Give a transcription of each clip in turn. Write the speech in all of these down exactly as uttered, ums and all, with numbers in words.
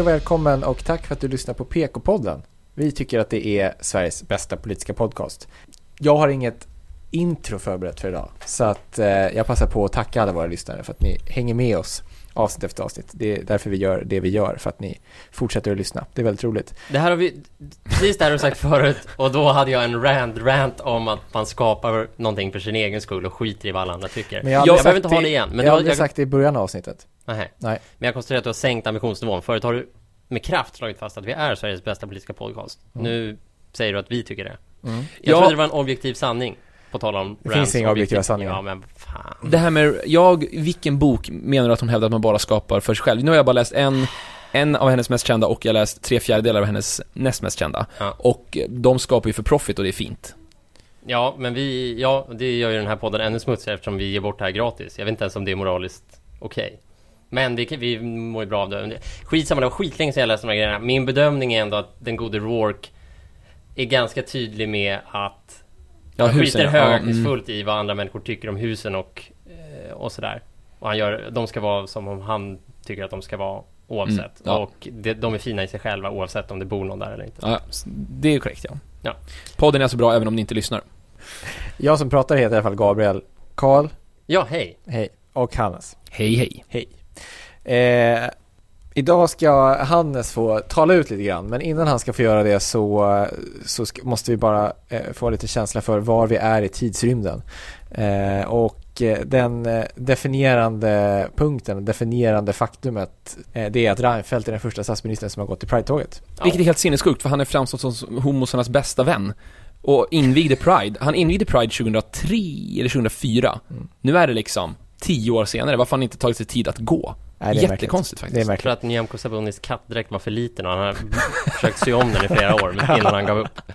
och välkommen och tack för att du lyssnar på P K-podden. Vi tycker att det är Sveriges bästa politiska podcast. Jag har inget intro förberett för idag, så att eh, jag passar på att tacka alla våra lyssnare för att ni hänger med oss avsnitt efter avsnitt. Det är därför vi gör det vi gör, för att ni fortsätter att lyssna. Det är väldigt roligt. Det här har vi, precis det här har du sagt förut, och då hade jag en rant, rant om att man skapar någonting för sin egen skull och skiter i vad alla andra tycker. Men jag, jag behöver inte ha det igen. Men jag har aldrig sagt det i början av avsnittet. Nej. Nej. Men jag konstaterar att du har sänkt ambitionsnivån. Förut har du med kraft slagit fast att vi är Sveriges bästa politiska podcast. Mm. Nu säger du att vi tycker det. Mm. Jag ja. trodde det var en objektiv sanning. På tal om det finns inga objektiva sanningar. Ja, men fan. Det här med, jag, vilken bok menar du att hon hävdar att man bara skapar för sig själv? Nu har jag bara läst en, en av hennes mest kända och jag har läst tre fjärdedelar av hennes näst mest kända. Ja. Och de skapar ju för profit och det är fint. Ja, men vi, ja, det gör ju den här podden ännu smutsigare eftersom vi ger bort det här gratis. Jag vet inte ens om det är moraliskt okej. Okay. Men vi, vi mår ju bra av det. Skitsamma, det var skitlänge sedan jag läste de här grejerna. Min bedömning är ändå att den gode Rourke är ganska tydlig med att ja, han skiter högaktningsfullt ja, mm. i vad andra människor tycker om husen och, och sådär. Och han gör, de ska vara som om han tycker att de ska vara oavsett. Mm, ja. Och det, de är fina i sig själva oavsett om det bor någon där eller inte. Ja, det är korrekt, ja. ja. Podden är så bra även om ni inte lyssnar. Jag som pratar heter i alla fall Gabriel. Karl. Ja, hej. Hej. Och Hannes. Hej, hej. Hej. Eh, idag ska Hannes få tala ut lite grann, men innan han ska få göra det så, så ska, måste vi bara eh, få lite känsla för var vi är i tidsrymden. Eh, och eh, den eh, definierande punkten, definierande faktumet, eh, det är att Reinfeldt är den första statsministern som har gått i Pride-tåget. Ja. Vilket är helt sinnessjukt, för han är framstått som homosarnas bästa vän. Och invigde Pride. Han invigde Pride tjugohundratre eller tjugohundrafyra. Mm. Nu är det liksom tio år senare. Varför har han inte tagit sig tid att gå? Nej, jättekonstigt faktiskt. Det är för att Nyamko Sabunis kattdräkt var för liten och han har försökt sy om den i flera år innan han gav upp.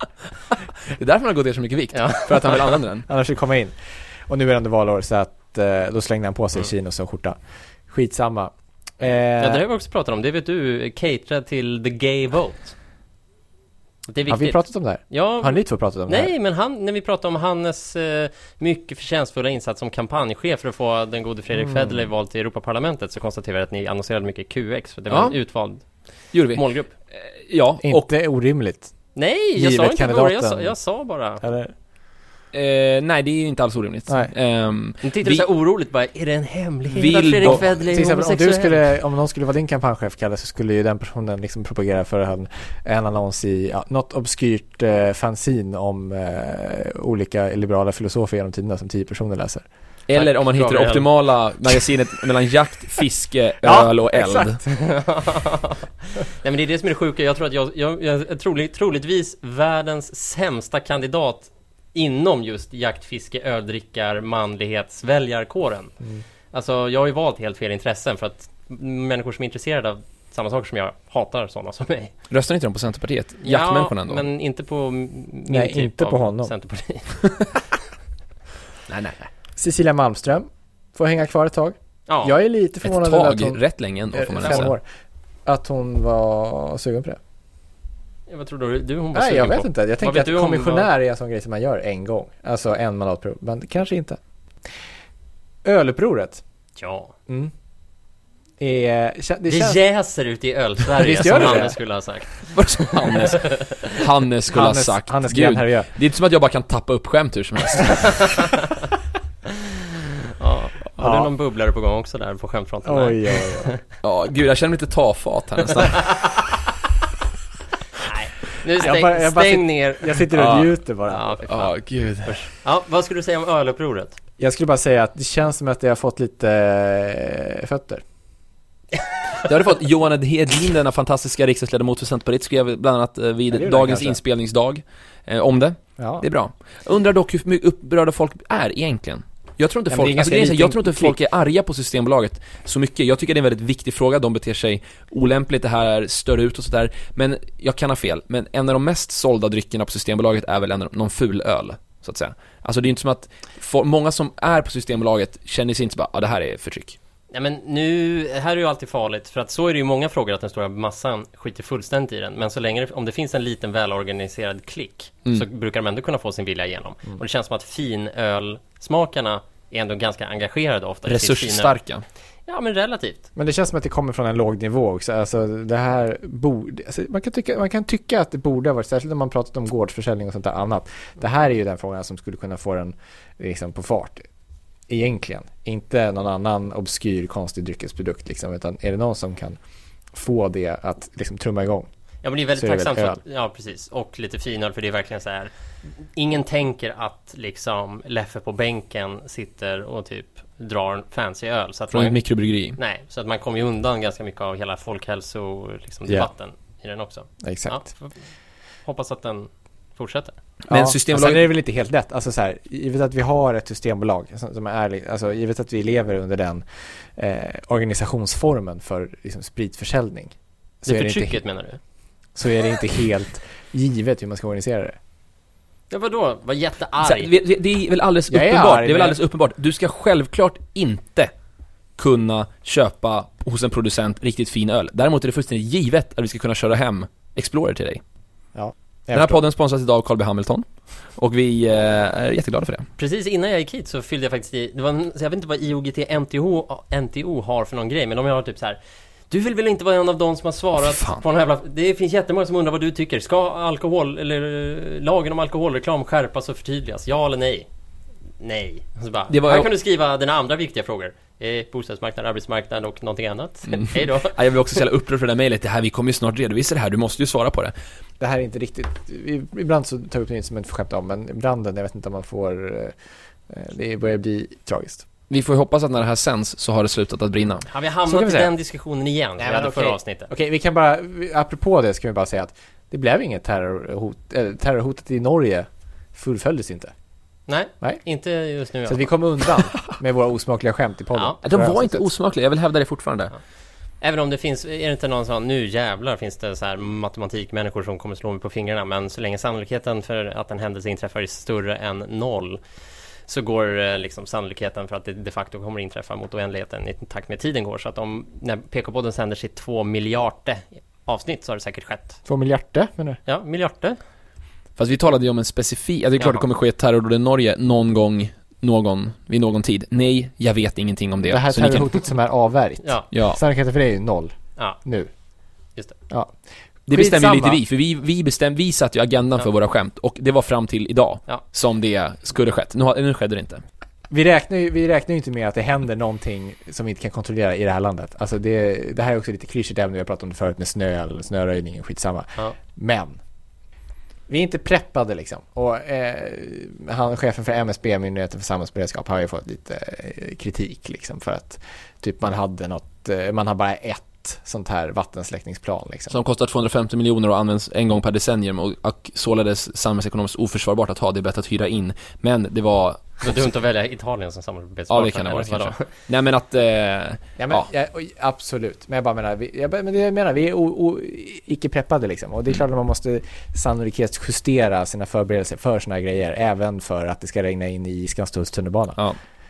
Det är därför han har gått ner så mycket vikt. Ja. För att han vill använda den. Annars vill komma in. Och nu är det ändå valår så att eh, då slängde han på sig mm. chinos och skjorta. Skitsamma. Eh, ja, det har vi också pratat om. Det vet du, caterad till the gay vote. Det är viktigt. Har vi pratat om det här? Ja, har ni två pratat om nej, det här? Nej, men han, när vi pratade om Hannes eh, mycket förtjänstfulla insats som kampanjchef för att få den gode Fredrik mm. Federley vald till Europaparlamentet, så konstaterade vi att ni annonserade mycket Q X för det var ja. en utvald vi. målgrupp. Eh, ja, inte och, orimligt. Nej, jag sa inte det. Jag sa, jag sa bara. Eller? Eh, nej, det är inte alls orimligt. Um, du tittar vi, så oroligt bara, är det en hemlighet vill att Fredrik Federley är homosexuell? Om, du skulle, om någon skulle vara din kampanjchef, Kalle, så skulle ju den personen liksom propagera för en, en annons i ja, något obskyrt eh, fanzine om eh, olika liberala filosofer genom tiderna som tio personer läser. Eller Tack, om man hittar det optimala magasinet mellan jakt, fiske, öl och eld. Nej, men det är det som är det sjuka. Jag tror att jag, jag, jag är troligt, troligtvis världens sämsta kandidat inom just jakt, fiske, öldrickar, manlighetsväljarkåren. Mm. Alltså, jag har ju valt helt fel intressen för att människor som är intresserade av samma saker som jag hatar sådana som mig. Röstar inte de på Centerpartiet? Jaktmänniskorna ändå? Ja, men inte på min nej, typ inte på honom. Centerpartiet. nej, nej, nej. Cecilia Malmström får hänga kvar ett tag. Ja. Jag är lite förvånad över att hon... rätt länge ändå, får man läsa. År, att hon var sugen på det. Ja, vad tror du? du hon var Nej, jag vet på? inte. Jag tänker att kommissionär är en sån grej som man gör en gång. Alltså en mandatperiod. Men kanske inte. Ölupproret. Ja. Mm. Är, det det känns... jäser ut i öl-Sverige som Hannes skulle ha sagt. Vad som Hannes, Hannes skulle Hannes, ha sagt. Hannes Gud, här det är inte som att jag bara kan tappa upp skämt hur som helst. Ja. Har ja. du någon bubblare på gång också där på skämtfronten? Oj, oj, oj. Ja, gud, jag känner mig lite tafatt här nästan. Nej, nu stäng, jag bara, jag bara stäng sit, ner. Jag sitter och ja. njuter bara. Ja, ja, gud. Ja, vad skulle du säga om ölupproret? Jag skulle bara säga att det känns som att jag har fått lite äh, fötter. Det har du fått. Johan Hedlin, denna fantastiska riksdagsledamot för Centerpartiet, skrev bland annat vid ja, dagens inspelningsdag eh, om det. Ja. Det är bra. Undrar dock hur mycket upprörda folk är egentligen. Jag tror inte ja, folk, alltså, det är, jag tror inte folk är arga på Systembolaget så mycket. Jag tycker det är en väldigt viktig fråga. De beter sig olämpligt, det här är större ut och sådär. Men jag kan ha fel. Men en av de mest sålda dryckerna på Systembolaget är väl en, någon ful öl, så att säga. Alltså det är inte som att for, många som är på Systembolaget känner sig inte bara, ja, det här är förtryck. Ja, men nu, här är ju alltid farligt, för att så är det ju många frågor att den stora massan skiter fullständigt i den. Men så länge, om det finns en liten välorganiserad klick mm. så brukar de ändå kunna få sin vilja igenom. Mm. Och det känns som att finölsmakarna är ändå ganska engagerade ofta. Resursstarka. Ja, men relativt. Men det känns som att det kommer från en låg nivå också. Alltså det här borde, alltså man, kan tycka, man kan tycka att det borde ha varit, särskilt när man pratat om gårdsförsäljning och sånt där annat. Det här är ju den frågan som skulle kunna få den liksom på fart. Egentligen. Inte någon annan obskyr, konstig dryckesprodukt liksom, utan är det någon som kan få det att liksom trumma igång. Ja, men det är väldigt tacksamt för att, ja, precis. Och lite finöl, för det är verkligen så här. Ingen tänker att liksom Leffe på bänken sitter och typ drar en fancy öl. Så att Från man, ett mikrobryggeri. Nej, så att man kommer ju undan ganska mycket av hela folkhälso liksom, debatten yeah. i den också. Exakt. Ja, hoppas att den fortsätter. Men ja, Systembolaget... sen är det väl inte helt lätt. Alltså så här, givet att vi har ett systembolag som är ärligt, alltså givet att vi lever under den eh, organisationsformen för liksom, spritförsäljning. Så det är förtrycket det inte, menar du? Så är det inte helt givet hur man ska organisera det. Ja, vadå? Var jättearg. Så, det, det är väl alldeles Jag är uppenbart. arg, det är väl men- alldeles uppenbart. Du ska självklart inte kunna köpa hos en producent riktigt fin öl. Däremot är det fullständigt givet att vi ska kunna köra hem Explorer till dig. Ja, Den här podden sponsras idag av Carl B. Hamilton. Och vi eh, är jätteglada för det. Precis innan jag gick hit så fyllde jag faktiskt i, det var en, så jag vet inte vad I O G T N T O, N T O har för någon grej, men de har typ så här: du vill väl inte vara en av de som har svarat Fan. på den jävla... Det finns jättemånga som undrar vad du tycker. Ska alkohol, eller eh, lagen om alkoholreklam skärpas och förtydligas? Ja eller nej? Nej. Så bara, Det var- här kan du skriva dina andra viktiga frågor. Eh, bostadsmarknad, arbetsmarknad och någonting annat. Mm. Hej då. Ja, jag vill också säga upprörd för det där mejlet. Det här, vi kommer ju snart redovisa det här. Du måste ju svara på det. det här är inte riktigt, ibland så tar vi upp det som ett skämt om, men branden, jag vet inte om man får, eh, det börjar bli tragiskt. Vi får ju hoppas att när det här sänds så har det slutat att brinna. Har vi Så kan hamnat vi i säga. den diskussionen igen? Nej, vi men hade okej. förra avsnittet. Okej, vi kan bara, apropå det ska vi bara säga att det blev inget terrorhot, äh, terrorhotet i Norge fullföljdes inte. Nej, Nej. inte just nu. Så att vi kom undan med våra osmakliga skämt i podden. Ja. De var inte osmakliga, jag vill hävda det fortfarande. Även om det finns, är det inte någon sån, nu jävlar finns det så här matematikmänniskor som kommer slå mig på fingrarna, men så länge sannolikheten för att en händelse inträffar är större än noll, så går eh, liksom sannolikheten för att det de facto kommer inträffa mot oändligheten i takt med tiden går. Så att om, när P K-podden sänder sitt två miljarder avsnitt så har det säkert skett. Två miljarder, menar du? Ja, miljarder. Fast vi talade ju om en specifik, ja, det är klart Jaha. det kommer ske ett terrordåd i Norge någon gång, någon, vid någon tid. Nej, jag vet ingenting om det. Det här Så ni kan- terrorhotet som är avvärjt. Ja, Ja, Sannolikheten för det är ju noll ja, nu. just det. Ja. det bestämmer ju lite Skitsamma. vi, för vi, vi, bestäm, vi satte ju agendan Ja. för våra skämt, och det var fram till idag Ja. som det skulle skett. Nu, har- nu skedde det inte. Vi räknar ju vi räknar ju inte med att det händer någonting som vi inte kan kontrollera i det här landet. Alltså det, det här är också lite klyschigt, även om vi har pratat om det förut med snö eller snöröjning och skitsamma. Ja. Men vi är inte preppade liksom. Och eh, han, chefen för M S B, Myndigheten för samhällsberedskap, har ju fått lite eh, kritik liksom, för att typ man hade något, eh, man har bara ett sånt här vattensläckningsplan liksom. Som kostar tvåhundrafemtio miljoner och används en gång per decennium, och, och således samhällsekonomiskt oförsvarbart att ha, det är bättre att hyra in. Men det var... Det är dumt att välja Italien som samarbetspartner. Ja, det kan det vara eller vadå? kanske. Nej, men att... Eh, Ja, men, Ja. ja. oj, absolut. Men jag bara menar, vi, jag, bara- men det jag menar, vi är o, o, icke preppade liksom. Och det är klart att man måste sannolikhetsjustera sina förberedelser för såna här grejer, även för att det ska regna in i Skanstulls tunnelbana. ja,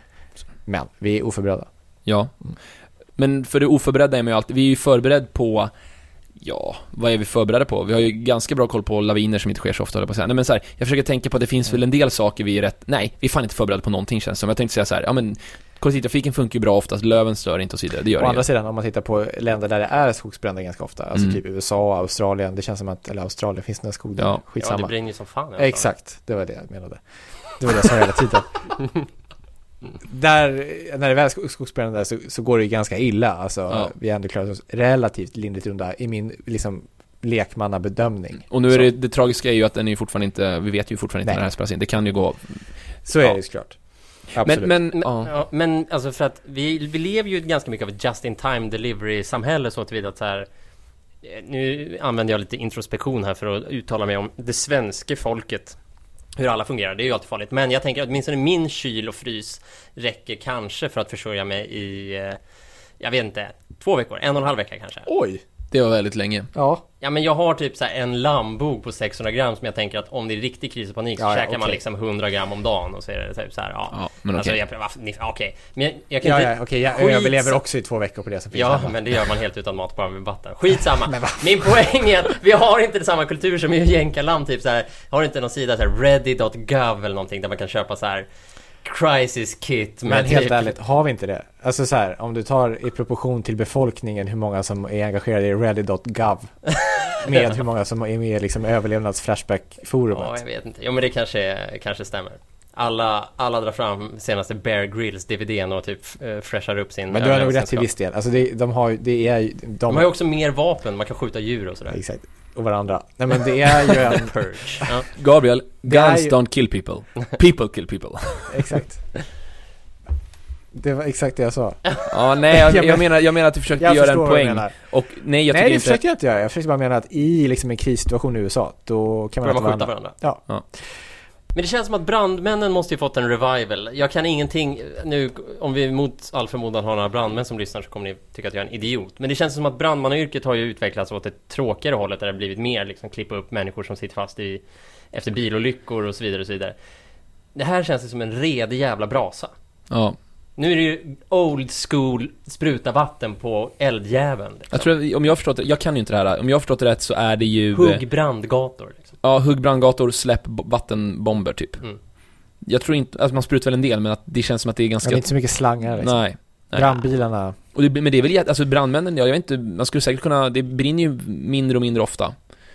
Men vi är oförberedda. ja. Men för det oförberedda är man ju alltid... Vi är ju förberedd på... Ja, vad är vi förberedda på? Vi har ju ganska bra koll på laviner som inte sker så ofta, höll jag på att säga. Nej, men så här, jag försöker tänka på att det finns väl en del saker vi är rätt... Nej, vi är fan inte förberedda på någonting, känns det som. Jag tänkte säga så här, ja men kollektivtrafiken funkar ju bra oftast, löven stör inte och så vidare, det gör Å det andra ju. sidan, om man tittar på länder där det är skogsbränder ganska ofta, alltså Mm. typ U S A, Australien, det känns som att, eller Australien, finns det någon skog där? Ja. Ja, det Skitsamma. brinner ju som fan. i alla fall. Exakt, det var det jag menade. Det var det jag sa hela tiden. Där, när det väl är skogsbränder så, så går det ju ganska illa. Alltså, Ja. vi har ändå klarat oss relativt lindrigt undan i min liksom, lekmannabedömning. Och nu är Så. det, det tragiska är ju att den är ju fortfarande inte... Vi vet ju fortfarande inte Nej. när det här spelas in. Det kan ju gå... Så är Ja. det såklart. Absolut. Men, men, Men, ja. ja, men alltså för att vi, vi lever ju ganska mycket av ett just-in-time delivery-samhälle, så tillvida att så här, eh, nu använder jag lite introspektion här för att uttala mig om det svenska folket, hur alla fungerar, det är ju alltid farligt, men jag tänker att åtminstone min kyl och frys räcker kanske för att försörja mig i, eh, jag vet inte, två veckor, en och en halv vecka kanske. Oj! Det var väldigt länge. Ja. Ja, men jag har typ så här en lambog på sexhundra gram som jag tänker att om det är riktig kris och panik så Ja, ja, käkar man okej. liksom hundra gram om dagen, och så är det typ så här, ja. Ja, men Alltså, okej. jag, varför- ni- okej. Men jag, jag kan Ja, inte... ja, okej, jag Skit- överlever också i två veckor på det som finns Ja, hemma. men det gör man helt utan mat, bara med vatten. Skitsamma. Men va? Min poäng är att vi har inte samma kultur som i jänkarland, typ så här. Har inte någon sida så här ready dot gov eller någonting där man kan köpa så här crisis kit. Men helt typ... ärligt, har vi inte det? Alltså så här, om du tar i proportion till befolkningen hur många som är engagerade i ready dot gov med hur många som är med i liksom överlevnads-flashback-forumet. Ja, jag vet inte. Jo, men det kanske, kanske stämmer. Alla, alla drar fram senaste Bear Grylls D V D:n och typ uh, freshar upp sin. Men du har nog rätt till viss del. Alltså det, de har det är de... de har ju också mer vapen, man kan skjuta djur och sådär. Exakt. Och varandra. Nej, men det är ju en purge. Ja. Gabriel, guns ju... don't kill people. People kill people. Exakt. Det var exakt det jag sa. Ja, nej, jag, jag menar jag menar att du försökte jag göra en poäng. Och nej, jag nej, det inte... försökte jag inte göra. Jag försökte bara mena att i liksom en krissituation i U S A, då kan man inte skjuta varandra. Ja. ja. Men det känns som att brandmännen måste ju fått en revival. Jag kan ingenting nu, om vi mot all förmodan har några brandmän som lyssnar så kommer ni tycka att jag är en idiot. Men det känns som att brandmannayrket har ju utvecklats åt ett tråkigare hållet där det har blivit mer liksom klippa upp människor som sitter fast i efter bilolyckor och så vidare och så vidare. Det här känns det som en redig jävla brasa. Ja. Nu är det ju old school spruta vatten på eldjäveln. Liksom. Jag tror att, om jag har förstått det, jag kan ju inte det här. Om jag har förstått det rätt så är det ju hugg brandgator liksom. Ja, hugg brandgator, släpp vattenbomber typ. Mm. Jag tror inte att man sprutar väl en del, men att det känns som att det är ganska... Det är inte så mycket slangar liksom. Nej. Nej. Brandbilarna. Och det, men det är väl alltså brandmännen, ja, jag vet inte, man skulle säkert kunna, det brinner ju mindre och mindre ofta.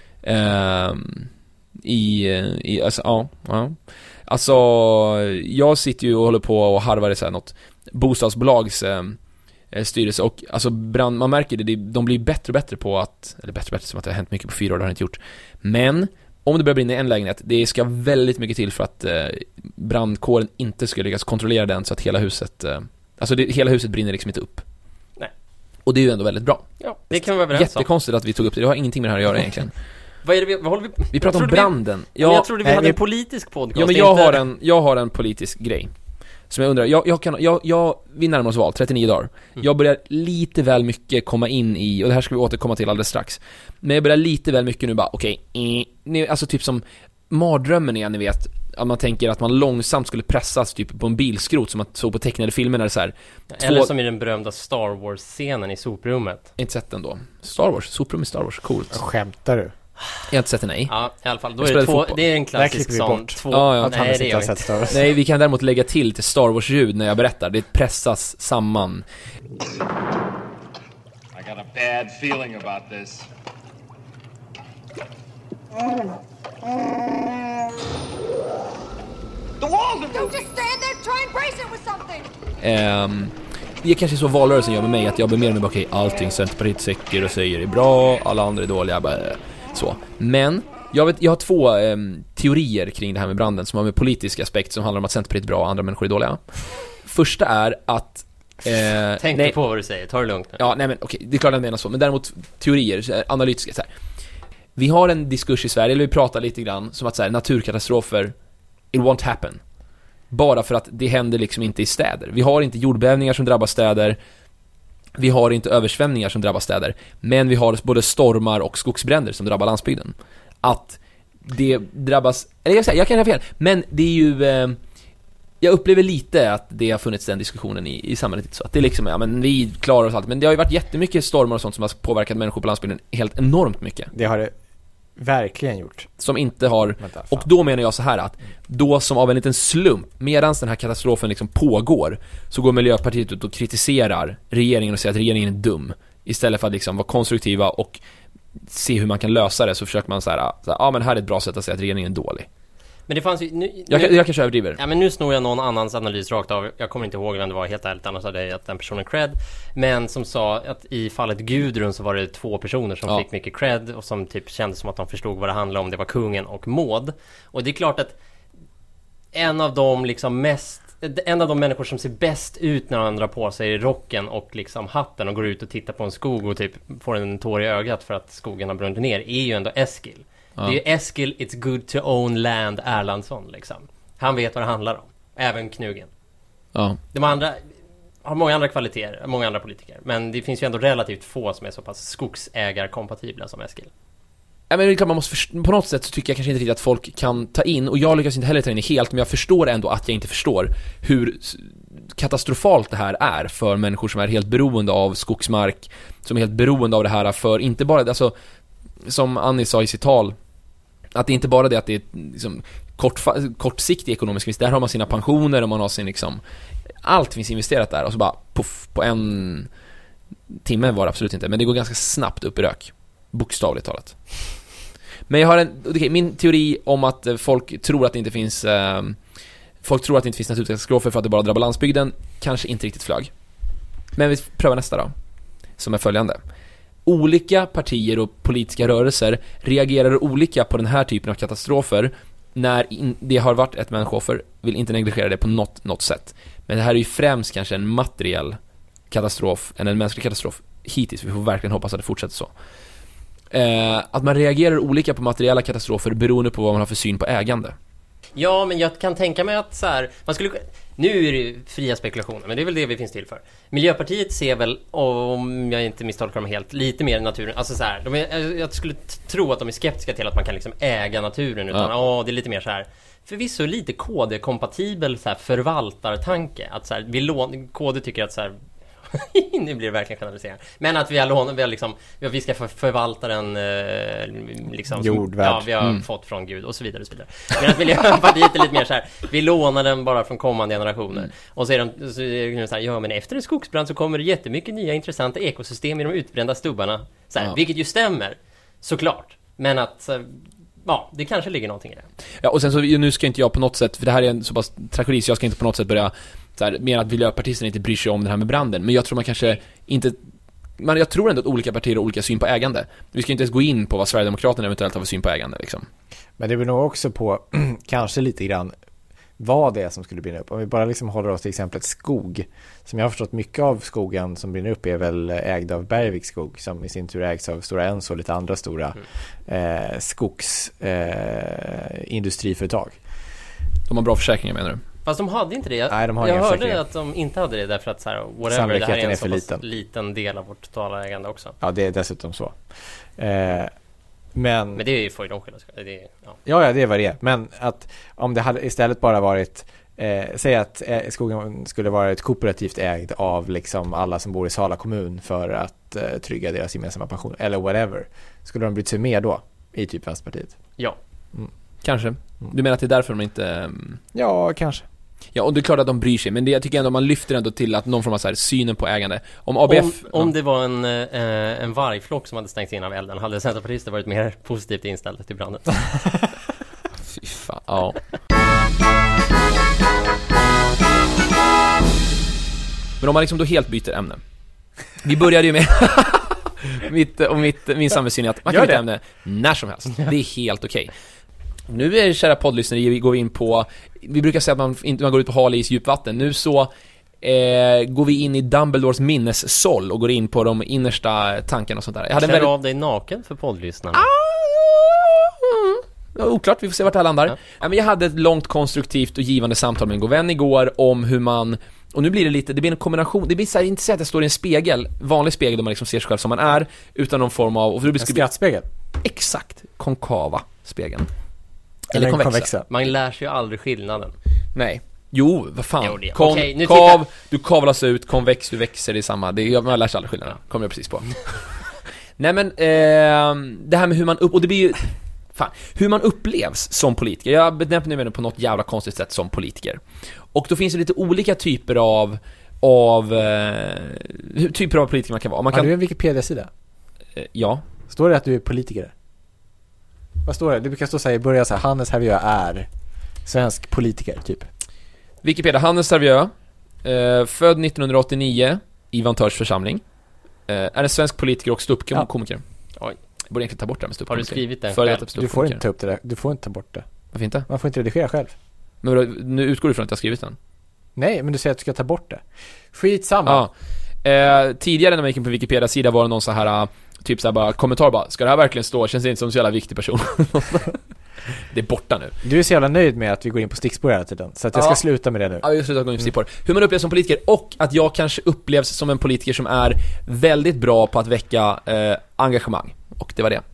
Ehm, i, i alltså ja, ja. Alltså jag sitter ju och håller på och harvar i så här något bostadsbolags eh, styrelse och alltså brand, man märker det, de blir bättre och bättre på att, eller bättre och bättre som att det har hänt mycket på fyra år, det har det inte gjort. Men om det börjar brinna i en lägenhet, det ska väldigt mycket till för att eh, brandkåren inte ska lyckas kontrollera den så att hela huset eh, alltså det, hela huset brinner liksom inte upp. Nej. Och det är ju ändå väldigt bra. Ja, det kan vi vara överens om. Jättekonstigt att vi tog upp det, det har ingenting med det här att göra egentligen. Vad är det vi, vad håller vi... Vi pratar om branden. Vi, ja, jag trodde vi hade vi, en politisk podcast. Ja, men jag har en, jag har en politisk grej som jag undrar, jag, jag kan, jag, jag, vi närmar oss val, trettionio dagar. Mm. Jag börjar lite väl mycket komma in i, och det här ska vi återkomma till alldeles strax. Men jag börjar lite väl mycket nu bara, okej, okay, alltså typ som mardrömmen är, ni vet, att man tänker att man långsamt skulle pressas typ på en bilskrot som man såg på tecknade filmer när det så här, eller två... som i den berömda Star Wars-scenen i soprummet. Inte sett den då. Star Wars, soprum i Star Wars, coolt. Skämtar du? Jag har inte sett den, nej. Ja, i alla fall. Då är det, två, det är en klassisk sån. Två, ja, ja. Nej, det är inte. Nej, vi kan däremot lägga till lite Star Wars-ljud när jag berättar. Det pressas samman. I got a bad feeling about this. The walls are Don't just stand there, try and brace it with something. Ehm... Det är kanske så valrörelsen gör med mig, att jag blir mer med okej, allting Centerpartiet säker och säger är bra, alla andra är dåliga, bara, så. Men jag, vet, jag har två eh, teorier kring det här med branden som har med politisk aspekt, som handlar om att Centerpartiet är bra och andra människor är dåliga. Första är att eh, Tänk nej, på vad du säger, ta det lugnt nu. Ja, nej men okej, det är klart att jag menar så. Men däremot teorier, så här, analytiska så här. Vi har en diskurs i Sverige, eller vi pratar lite grann som att så här, naturkatastrofer, it won't happen. Bara för att det händer liksom inte i städer. Vi har inte jordbävningar som drabbar städer. Vi har inte översvämningar som drabbar städer. Men vi har både stormar och skogsbränder som drabbar landsbygden. Att det drabbas... Eller jag, säger, jag kan ha fel. Men det är ju... Eh, jag upplever lite att det har funnits den diskussionen i, i samhället. Så att det är liksom, ja men vi klarar oss allt. Men det har ju varit jättemycket stormar och sånt som har påverkat människor på landsbygden helt enormt mycket. Det har det verkligen gjort. Som inte har... Och då menar jag så här att då som av en liten slump, medan den här katastrofen liksom pågår, så går Miljöpartiet ut och kritiserar regeringen och säger att regeringen är dum. Istället för att liksom vara konstruktiva och se hur man kan lösa det, så försöker man så här, så här ja men här är ett bra sätt att säga att regeringen är dålig. Men det fanns ju... Nu, jag, nu, jag kanske överdriver. Ja, men nu snor jag någon annans analys rakt av. Jag kommer inte ihåg vem det var, helt ärligt, annars hade jag gett den personen cred. Men som sa att i fallet Gudrun så var det två personer som ja. fick mycket cred och som typ kände som att de förstod vad det handlade om. Det var kungen och Maud. Och det är klart att en av de liksom mest... En av de människor som ser bäst ut när de drar på sig rocken och liksom hatten och går ut och tittar på en skog och typ får en tår i ögat för att skogen har brunnit ner, är ju ändå Eskil. Ja. Det är ju Eskil, it's good to own land Erlandsson liksom. Han vet vad det handlar om. Även Knugen. Ja. De andra har många andra kvaliteter, många andra politiker. Men det finns ju ändå relativt få som är så pass skogsägarkompatibla som Eskil. Ja, men det är klart man måste först- på något sätt så tycker jag kanske inte riktigt att folk kan ta in, och jag lyckas inte heller ta in det helt, men jag förstår ändå att jag inte förstår hur katastrofalt det här är för människor som är helt beroende av skogsmark, som är helt beroende av det här för inte bara, alltså som Annie sa i sitt tal Att det inte bara är det att det är liksom kort, kortsiktig ekonomisk vinst. Där har man sina pensioner och man har sin liksom, allt finns investerat där och så bara puff, på en timme var det absolut inte, men det går ganska snabbt upp i rök, bokstavligt talat. Men jag har en, okay, min teori om att folk tror att det inte finns eh, folk tror att det inte finns naturkatastrofer för att det bara drabbar landsbygden kanske inte riktigt flög. Men vi prövar nästa då, som är följande. Olika partier och politiska rörelser reagerar olika på den här typen av katastrofer. När in, det har varit ett människooffer, vill inte negligera det på något, något sätt. Men det här är ju främst kanske en materiell katastrof än en mänsklig katastrof hittills. Vi får verkligen hoppas att det fortsätter så. Eh, att man reagerar olika på materiella katastrofer beroende på vad man har för syn på ägande. Ja, men jag kan tänka mig att så här, man skulle, nu är det fria spekulationer, men det är väl det vi finns till för. Miljöpartiet ser väl, om jag inte misstolkar dem helt, lite mer naturen. Alltså så här, de är, jag skulle tro att de är skeptiska till att man kan liksom äga naturen, utan ja. åh, det är lite mer så här. Förvisso lite K D-kompatibel så här förvaltartanke. Att så här, vi lån, K D tycker att så här, nu blir det verkligen generaliserat. Men att vi har lånat, vi har liksom, vi ska för, förvalta den eh, liksom, jordvärld. Ja, vi har mm. fått från Gud och så vidare och så vidare. Men att Miljöpartiet är lite mer så här, vi lånar den bara från kommande generationer. Mm. Och så är de så är det så här, ja men efter en skogsbrand så kommer det jättemycket nya intressanta ekosystem i de utbrända stubbarna. Så här, ja. Vilket ju stämmer, såklart. Men att ja, det kanske ligger någonting i det. Ja, och sen så nu ska inte jag på något sätt, för det här är en så pass tragedi så jag ska inte på något sätt börja så här, mer att miljöpartisterna inte bryr sig om det här med branden. Men jag tror man kanske inte, men jag tror ändå att olika partier har olika syn på ägande. Vi ska inte ens gå in på vad Sverigedemokraterna eventuellt har för syn på ägande liksom. Men det beror nog också på kanske lite grann vad det är som skulle brinna upp. Om vi bara liksom håller oss till exemplet skog, som jag har förstått mycket av skogen som brinner upp är väl ägd av Bergviks skog, som i sin tur ägs av Stora Enso och lite andra stora mm. eh, skogsindustriföretag. Eh, de har bra försäkringar, menar du? Fast de hade inte det. Jag, Nej, de har jag inga hörde att de inte hade det därför att så här, whatever, det här är en så liten. liten del av vårt totala ägande också. Ja, det är dessutom så. Eh, men men det får ju de själva. Det är, ja. ja, ja, det är vad det är. Men att om det hade istället bara varit eh, säg att eh, skogen skulle vara ett kooperativt ägd av liksom alla som bor i Sala kommun för att eh, trygga deras gemensamma pension eller whatever. Skulle de bryta sig mer då i typ Vänsterpartiet? Ja. Mm. Kanske. Mm. Du menar att det är därför de inte... Um... Ja, kanske. Ja, och det är klart att de bryr sig. Men det, jag tycker ändå man lyfter ändå till att någon form av så här, synen på ägande. Om A B F... Om, om det var en, eh, en vargflock som hade stängt in av elden, hade Centerpartister varit mer positivt inställda till branden. Fy fan, ja. Men om man liksom då helt byter ämne. Vi började ju med... mitt, och mitt, min samhällssyn är att man kan byta ämne när som helst. Det är helt okej. Okay. Nu är det, kära poddlyssnare, vi går in på, vi brukar säga att man inte man går ut på hal is, djupvatten. Nu så eh, går vi in i Dumbledores minnessåll och går in på de innersta tankarna och sånt där. Jag hade Kör väldigt... av dig naken för poddlyssnarna. Ah, ja, oklart, vi får se vart det här landar. Ja. Ja, men jag hade ett långt, konstruktivt och givande samtal med en god vän igår om hur man, och nu blir det lite, det blir en kombination, det blir så här, inte så att jag står i en spegel, vanlig spegel där man liksom ser sig själv som man är, utan någon form av, och för en skrattspegel? Exakt, konkava spegeln. Eller, Eller konvexa. konvexa. Man lär sig ju aldrig skillnaden. Nej. Jo, vad fan. Jo, det. Kon- Okej, nu kav, tittar. du kavlas ut, konvex, du växer, det är samma. Det är, man lär sig aldrig skillnaden. Kommer jag precis på. Nej men, eh, det här med hur man upp... Och det blir ju... Fan, hur man upplevs som politiker. Jag benämner mig på något jävla konstigt sätt som politiker. Och då finns det lite olika typer av... av eh, typer av politiker man kan vara. Man kan... Har du en Wikipedia-sida? Eh, ja. Står det att du är politiker? Vad står det? Det brukar stå så här i början så här, Hannes Hervieu är svensk politiker, typ. Wikipedia, Hannes Hervieu, eh, född nittonhundraåttionio i Vantörs församling. Eh, är en svensk politiker och ståuppkomiker. Ja. Oj. Jag borde egentligen ta bort det med ståuppkomiker. Har du skrivit det? Du får inte ta upp det där. Du får inte ta bort det. Varför inte? Man får inte redigera själv. Men då, nu utgår du från att jag har skrivit den. Nej, men du säger att du ska ta bort det. Skitsamma. Ja. Eh, tidigare när man gick in på Wikipedia-sida var det någon så här... Typ såhär bara, kommentar bara, ska det här verkligen stå? Känns det inte som en så jävla viktig person. Det är borta nu. Du är så jävla nöjd med att vi går in på stickspår hela tiden. Så att jag ska ja. sluta med det nu. Ja, jag slutar gå in på stickspår. Hur man upplevs som politiker. Och att jag kanske upplevs som en politiker som är väldigt bra på att väcka eh, engagemang. Och det var det.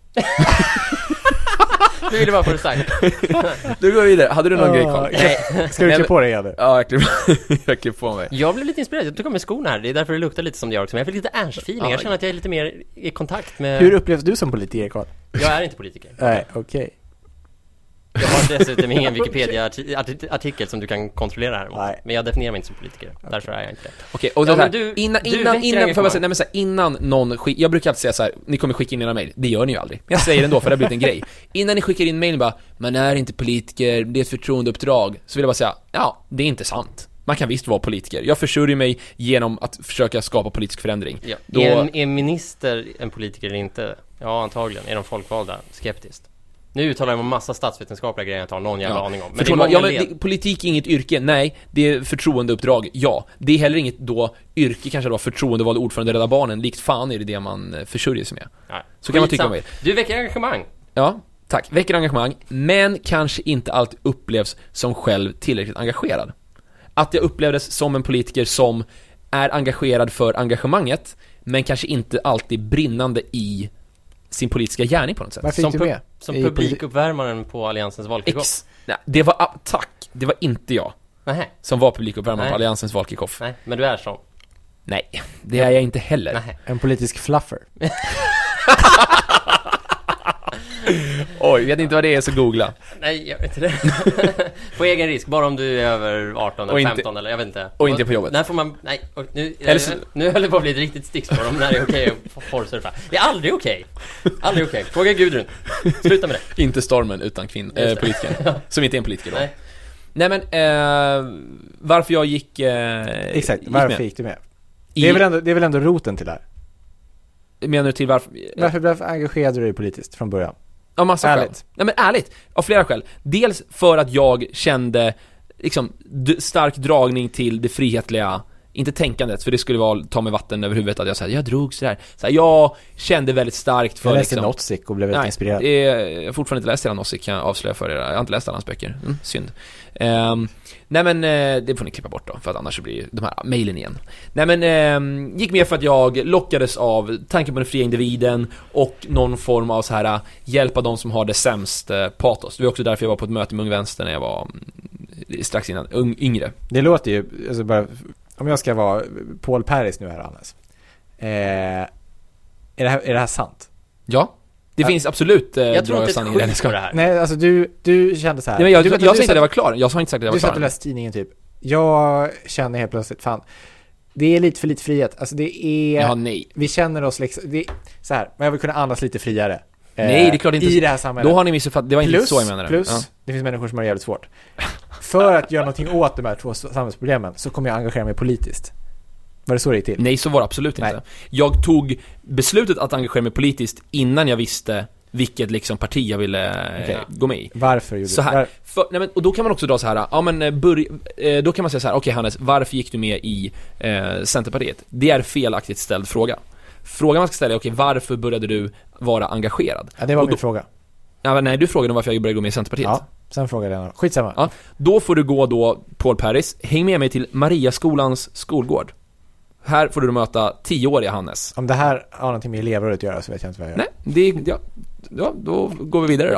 Du ville bara få det sagt. Du går vidare. Hade du någon oh, grej kvar? Nej. Ska du klä på dig igen? Ja, jag klär, jag klär på mig. Jag blev lite inspirerad. Jag tog av mig skorna här. Det är därför det luktar lite som det gör också. Men jag fick lite Ernst-feeling. Jag känner att jag är lite mer i kontakt med... Hur upplevs du som politiker, Carl? Jag är inte politiker. Nej, okej. Okay. Jag har dessutom ingen Wikipedia-artikel som du kan kontrollera här. Nej. Men jag definierar mig inte som politiker. Därför är jag inte det. Okej, och Ja, det här, men du- innan, du innan, väcker innan, får jag bara engagemang. säga, nej, men så här, innan någon skick, jag brukar alltid säga så här, ni kommer skicka in era mejl, det gör ni ju aldrig. Men jag säger det ändå för det har blivit en grej. Innan ni skickar in mejl bara, man är inte politiker, det är ett förtroendeuppdrag. Så vill jag bara säga, ja, det är inte sant. Man kan visst vara politiker. Jag försörjer mig genom att försöka skapa politisk förändring. Ja. Då, Är, en, är minister en politiker eller inte? Ja, antagligen. Är de folkvalda skeptiskt? Nu uttalar jag en massa statsvetenskapliga grejer jag inte har någon jävla ja. aning om. Men Förtroende- det är många ja, men led. det, politik är inget yrke, nej. Det är förtroendeuppdrag, ja. Det är heller inget då yrke, kanske då förtroendevald ordförande i Rädda Barnen. Likt fan är det det man eh, försörjer sig med. Nej. Så kan man tycka om Skitsam. det. Du väcker engagemang. Ja, tack. Väcker engagemang, men kanske inte alltid upplevs som själv tillräckligt engagerad. Att jag upplevdes som en politiker som är engagerad för engagemanget, men kanske inte alltid brinnande i sin politiska gärning på något sätt. Varför Som, gick du pu- med? som I publikuppvärmaren på Alliansens valkick-off. Ex- nej, det var, ah, tack, det var inte jag Nej. som var publikuppvärmare Nej. på Alliansens valkick-off. Nej, men du är sån. Nej, det är jag inte heller. Nej. En politisk fluffer. Oj, vet inte vad det är, så googla. Nej, jag vet inte det. På egen risk, bara om du är över arton Och eller inte- femton eller jag vet inte. och inte på jobbet. När får man, nej, och nu, Eller så- nu höll det på att bli ett riktigt stickspår om när det är okej att forsurfa. Det är aldrig okej. Aldrig okej. Fråga Gudrun. Sluta med det. Inte stormen utan kvinn, Just eh, det. politikern. Som inte är en politiker då. Nej. Nej men, eh, varför jag gick... Eh, Exakt, gick varför med? gick du med? I, Det är, väl ändå, det är väl ändå roten till det här? Menar du till varför? Varför blev engagerade du dig politiskt från början? Ja, massa Ärligt. skäl. Nej men ärligt, av flera skäl. Dels för att jag kände liksom d- stark dragning till det frihetliga, inte tänkandet, för det skulle vara ta med vatten över huvudet att jag sa jag drog så här. Så här, jag kände väldigt starkt för Jag läste liksom, Nozick och blev väldigt nej, inspirerad. det är, jag har fortfarande inte läst hela Nozick, kan jag avslöja för er. Jag har inte läst alla hans böcker. Mm, synd. Um, nej men uh, det får ni klippa bort då, för att annars så blir de här mejlen igen. Nej men um, gick med för att jag lockades av tanken på den fria individen och någon form av så här uh, hjälpa de som har det sämst uh, patos. Det var också därför jag var på ett möte med Ung Vänster när jag var um, strax innan ung, yngre. Det låter ju, alltså bara, om jag ska vara Paul Paris nu här, Hannes. Eh, är, det här, är det här sant? Ja, det Ja. finns absolut uh, Jag tror drag av inte sanning ett i det. skit på det här. Nej, alltså du, du kände så här. Nej, men jag du, jag, du, jag sa du inte att satt- jag var klar. Jag sa inte sagt att jag var Du satt och klar. läste tidningen typ. Jag känner helt plötsligt, fan, det är lite för lite frihet. Alltså det är, Ja, nej. vi känner oss liksom, det är, så här, men jag vill kunna andas lite friare. eh, Nej, det är klart inte. I det här samhället. Då har ni missuppfattat. Det var inte plus, så jag menade. plus Ja. det finns människor som har det jävligt svårt. För att göra någonting åt de här två samhällsproblemen så kommer jag engagera mig politiskt. Var det så det gick till? Nej, så var det absolut inte. Nej. Jag tog beslutet att engagera mig politiskt innan jag visste vilket liksom parti jag ville eh, Okej. gå med i. Varför gjorde Så du här, var, för, nej men, och då kan man också dra så här, ja men eh, börj, eh, då kan man säga så här, okej Hannes, varför gick du med i eh, Centerpartiet? Det är felaktigt ställd fråga. Frågan man ska ställa är, okej, varför började du vara engagerad? Ja, det var Och min då, fråga. ja, men nej, du frågade om varför jag började gå med i Centerpartiet. Ja, sen frågade jag. Skitsamma. Ja, då får du gå då, Paul Paris, häng med mig till Mariaskolans skolgård. Här får du möta tioåriga Hannes. Om det här har någonting med elevrådet att göra så vet jag inte vad jag gör. Nej, det, ja, ja, då går vi vidare då.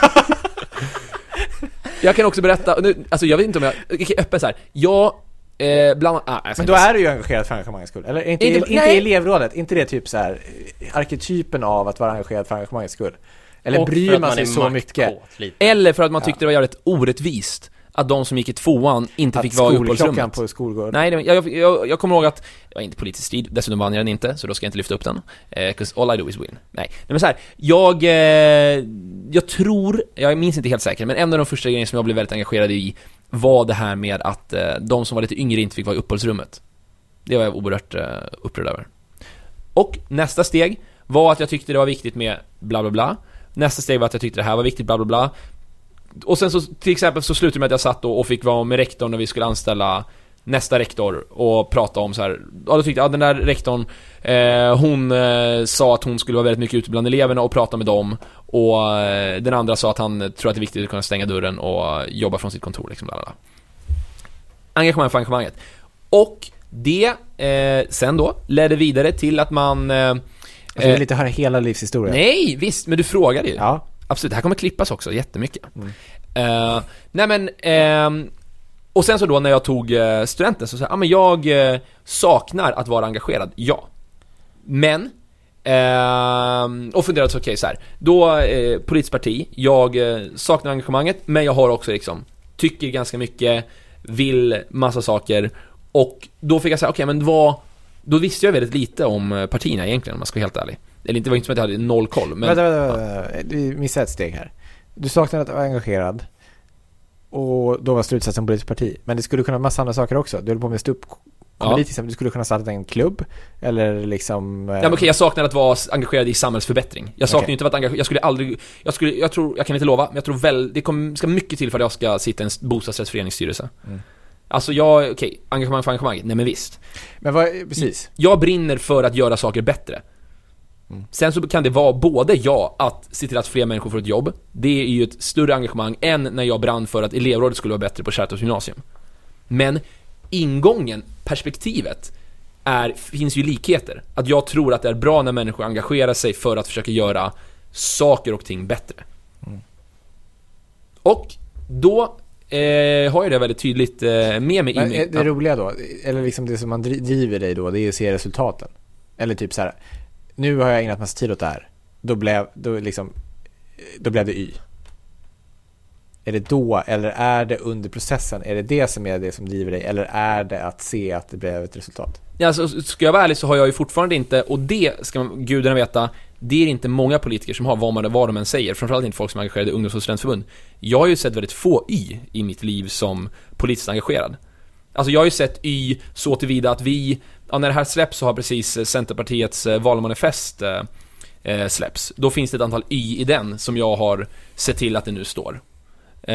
Jag kan också berätta, nu, alltså jag vet inte om jag, okej, öppen så här. Jag, eh, bland ah, jag ska Men då inte- är du ju engagerad för engagemangets skull. Eller inte, Inte- inte, nej. elevrådet, inte det typ så här eh, arketypen av att vara engagerad för engagemangets skull. Eller Och för bryr att man sig är så mycket maktkåt lite. Eller för att man tyckte det var jävligt orättvist att de som gick i tvåan inte att fick vara i skolklockan uppehållsrummet. på skolgården. Nej, det- jag, jag, jag kommer ihåg att jag var inte politisk strid, dessutom vann jag den inte, så då ska jag inte lyfta upp den. Eh, 'cause all I do is win. Nej, Nej men så här, jag, eh, jag tror, jag minns inte helt säkert, men en av de första grejerna som jag blev väldigt engagerad i var det här med att eh, de som var lite yngre inte fick vara i uppehållsrummet. Det var jag oerhört eh, upprörd över. Och nästa steg var att jag tyckte det var viktigt med bla bla bla. Nästa steg var att jag tyckte det här var viktigt, bla bla bla. Och sen så till exempel så slutade det med att jag satt då och fick vara med rektorn när vi skulle anställa nästa rektor och prata om så här. Ja, då tyckte jag, ja, den där rektorn eh, hon eh, sa att hon skulle vara väldigt mycket ute bland eleverna och prata med dem, och eh, den andra sa att han tror att det är viktigt att kunna stänga dörren och jobba från sitt kontor liksom, lalala. Engagemang för engagemanget. Och det eh, sen då ledde vidare till att man eh, Alltså, jag vill inte höra hela livshistorien. nej, visst, men du frågade ju. Ja. Absolut, det här kommer klippas också jättemycket. Mm. Uh, nej men uh, och sen så då när jag tog uh, studenten så sa jag, ah, men jag uh, saknar att vara engagerad. Ja. Men Ehm, och funderat så okej okay, så här. Då eh, politiskt parti, jag eh, saknar engagemanget, men jag har också liksom tycker ganska mycket, vill massa saker, och då fick jag säga okej, okay, men vad då visste jag väldigt lite om partierna egentligen, om man ska vara helt ärlig. Eller inte, det var inte som att jag hade noll koll, men vänta, vänta, vänta. Du missade ett steg här. Du saknade att vara engagerad, och då var slutsatsen som politiskt parti. Men det skulle kunna vara massa andra saker också. Du höll på med stå upp komedi, ja. Du skulle kunna starta en klubb eller liksom... Eh... Ja, men okej, jag saknar att vara engagerad i samhällsförbättring. Jag saknar okay. inte att vara engagerad. Jag skulle aldrig... Jag, skulle, jag tror... Jag kan inte lova, men jag tror väl... Det kommer, ska mycket till för att jag ska sitta i en bostadsrättsföreningsstyrelse. Mm. Alltså jag... Okej, okay, engagemang för engagemang. Nej, men visst. Men vad... Precis. Jag brinner för att göra saker bättre. Mm. Sen så kan det vara både ja, att se till att fler människor får ett jobb. Det är ju ett större engagemang än när jag brann för att elevrådet skulle vara bättre på Kärrtorps gymnasium. Men ingången, perspektivet är, finns ju likheter. Att jag tror att det är bra när människor engagerar sig för att försöka göra saker och ting bättre. Mm. Och då eh, har jag det väldigt tydligt eh, med mig. Men är det roliga då, eller liksom det som man driver dig då, det är att se resultaten. Eller typ så här, nu har jag ägnat massa tid åt det här. Då blev, då liksom, då blev det Y. Är det då, eller är det under processen? Är det det som är det som driver dig? Eller är det att se att det blev ett resultat? Ja, alltså, ska jag vara ärlig så har jag ju fortfarande inte, och det ska gudarna veta, det är inte många politiker som har vad, man, vad de än säger. Framförallt inte folk som är engagerade i ungdoms- och studentförbund. Jag har ju sett väldigt få Y i mitt liv som politiskt engagerad. Alltså jag har ju sett Y så tillvida att vi, ja, när det här släpps så har precis Centerpartiets valmanifest eh, släpps. Då finns det ett antal Y i den som jag har sett till att det nu står. Uh,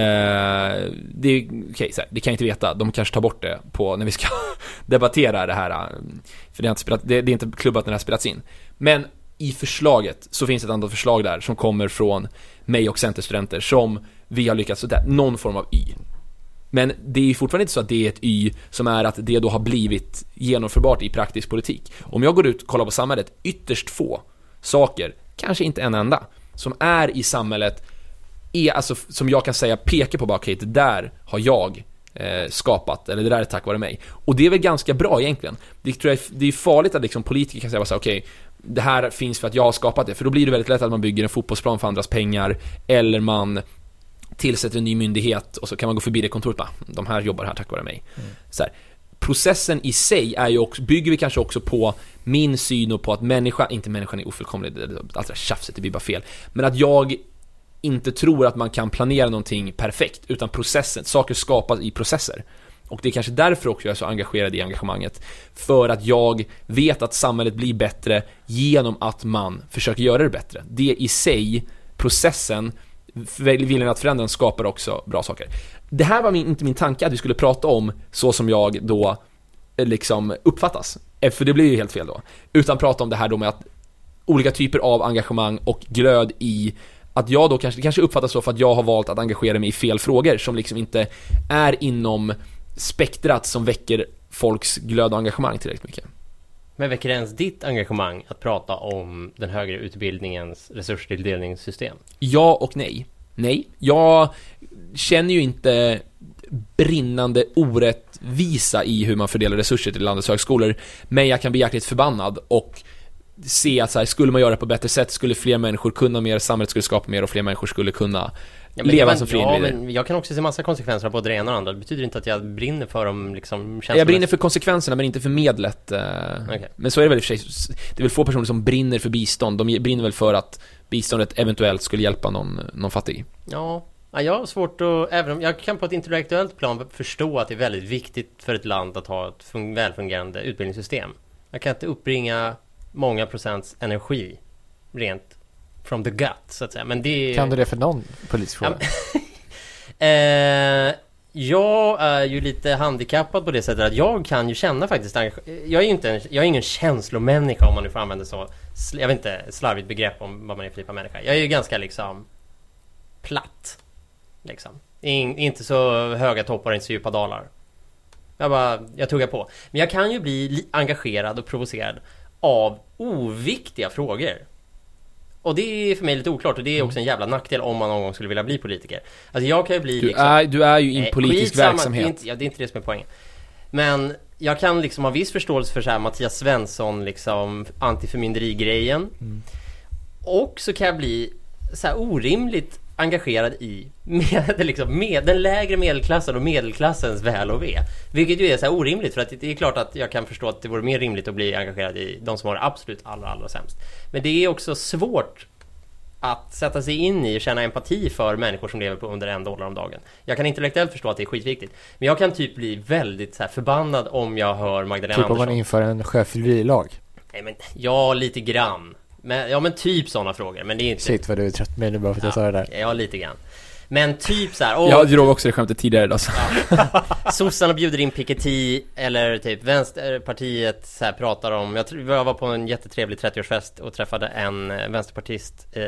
det, okay, så här, det kan jag inte veta. De kanske tar bort det på när vi ska debattera det här, för det, har inte spelat, det, det är inte klubbat när det har spelats in. Men i förslaget så finns ett antal förslag där som kommer från mig och centerstudenter som vi har lyckats sådär, någon form av Y. Men det är fortfarande inte så att det är ett Y som är att det då har blivit genomförbart i praktisk politik. Om jag går ut och kollar på samhället, ytterst få saker, kanske inte en enda, som är i samhället är alltså, som jag kan säga, pekar på bara, okej, okay, det där har jag eh, skapat, eller det där är tack vare mig. Och det är väl ganska bra egentligen. Det, tror jag, det är farligt att liksom politiker kan säga så, okej, okay, det här finns för att jag har skapat det. För då blir det väldigt lätt att man bygger en fotbollsplan för andras pengar, eller man tillsätter en ny myndighet och så kan man gå förbi det kontoret, bara, de här jobbar här tack vare mig. Mm. Så här, processen i sig är ju också, bygger vi kanske också på min syn och på att människa, inte människan är ofullkomlig, allt det där tjafset, det blir bara fel. Men att jag inte tror att man kan planera någonting perfekt, utan processen, saker skapas i processer. Och det är kanske därför också jag är så engagerad i engagemanget, för att jag vet att samhället blir bättre genom att man försöker göra det bättre. Det i sig, processen, viljan att förändra, skapar också bra saker. Det här var min, inte min tanke att vi skulle prata om så som jag då liksom uppfattas, för det blir ju helt fel då, utan prata om det här då med att olika typer av engagemang och glöd i att jag då kanske, kanske uppfattas så för att jag har valt att engagera mig i fel frågor som liksom inte är inom spektrat som väcker folks glöd och engagemang tillräckligt mycket. Men väcker det ens ditt engagemang att prata om den högre utbildningens resurstilldelningssystem? Ja och nej. Nej, jag känner ju inte brinnande orättvisa i hur man fördelar resurser till landets högskolor, men jag kan bli jäkligt förbannad och se att så här, skulle man göra det på bättre sätt skulle fler människor kunna mer, samhället skulle skapa mer och fler människor skulle kunna ja, leva man, som fria ja, individer. Men jag kan också se massa konsekvenser av både det ena och andra. Det betyder inte att jag brinner för dem liksom känslomässigt. Jag brinner för konsekvenserna men inte för medlet. Okay. Men så är det väl i och för sig. Det är väl få personer som brinner för bistånd. De brinner väl för att biståndet eventuellt skulle hjälpa någon, någon fattig. Ja, jag har svårt att, även om jag kan på ett intellektuellt plan förstå att det är väldigt viktigt för ett land att ha ett fun- välfungerande utbildningssystem. Jag kan inte uppbringa många procents energi rent from the gut så att säga, men det kan du det för någon politisk fråga? eh, jag är ju lite handikappad på det sättet att jag kan ju känna faktiskt, jag är ju inte en, jag är ingen känslomänniska om man nu får använda så, jag vet inte, slarvigt begrepp om vad man är för typ av människa. Jag är ju ganska liksom platt liksom, In, inte så höga toppar, inte så djupa dalar. Jag bara, jag tuggar på. Men jag kan ju bli li- engagerad och provocerad av oviktiga frågor. Och det är för mig lite oklart. Och det är också en jävla nackdel om man någon gång skulle vilja bli politiker. Alltså jag kan ju bli Du, liksom, är, du är ju i en politisk skitsamma, verksamhet. det är, inte, ja, det är inte det som är poängen. Men jag kan liksom ha viss förståelse för så här Mattias Svensson liksom antiförmynderi-grejen. Mm. Och så kan jag bli så här orimligt engagerad i med, liksom, med den lägre medelklassen och medelklassens väl och ve. Vilket ju är så här orimligt, för att det är klart att jag kan förstå att det vore mer rimligt att bli engagerad i de som har det absolut allra, allra sämst. Men det är också svårt att sätta sig in i och känna empati för människor som lever på under en dollar om dagen. Jag kan intellektuellt förstå att det är skitviktigt. Men jag kan typ bli väldigt så här förbannad om jag hör Magdalena typ Andersson. Typ om man inför en sjöfyllerilag. Nej men, ja, lite grann. Men, ja men typ sådana frågor. Men det är inte... Shit vad du är trött med nu bara för att ja, jag sa det där. Ja, lite grann. Men typ så här. Åh, jag drog också det skämtet tidigare idag. Ja. Sossarna bjuder in Piketty eller typ Vänsterpartiet så här pratar om. Jag, tror, jag var på en jättetrevlig trettioårsfest och träffade en vänsterpartist eh,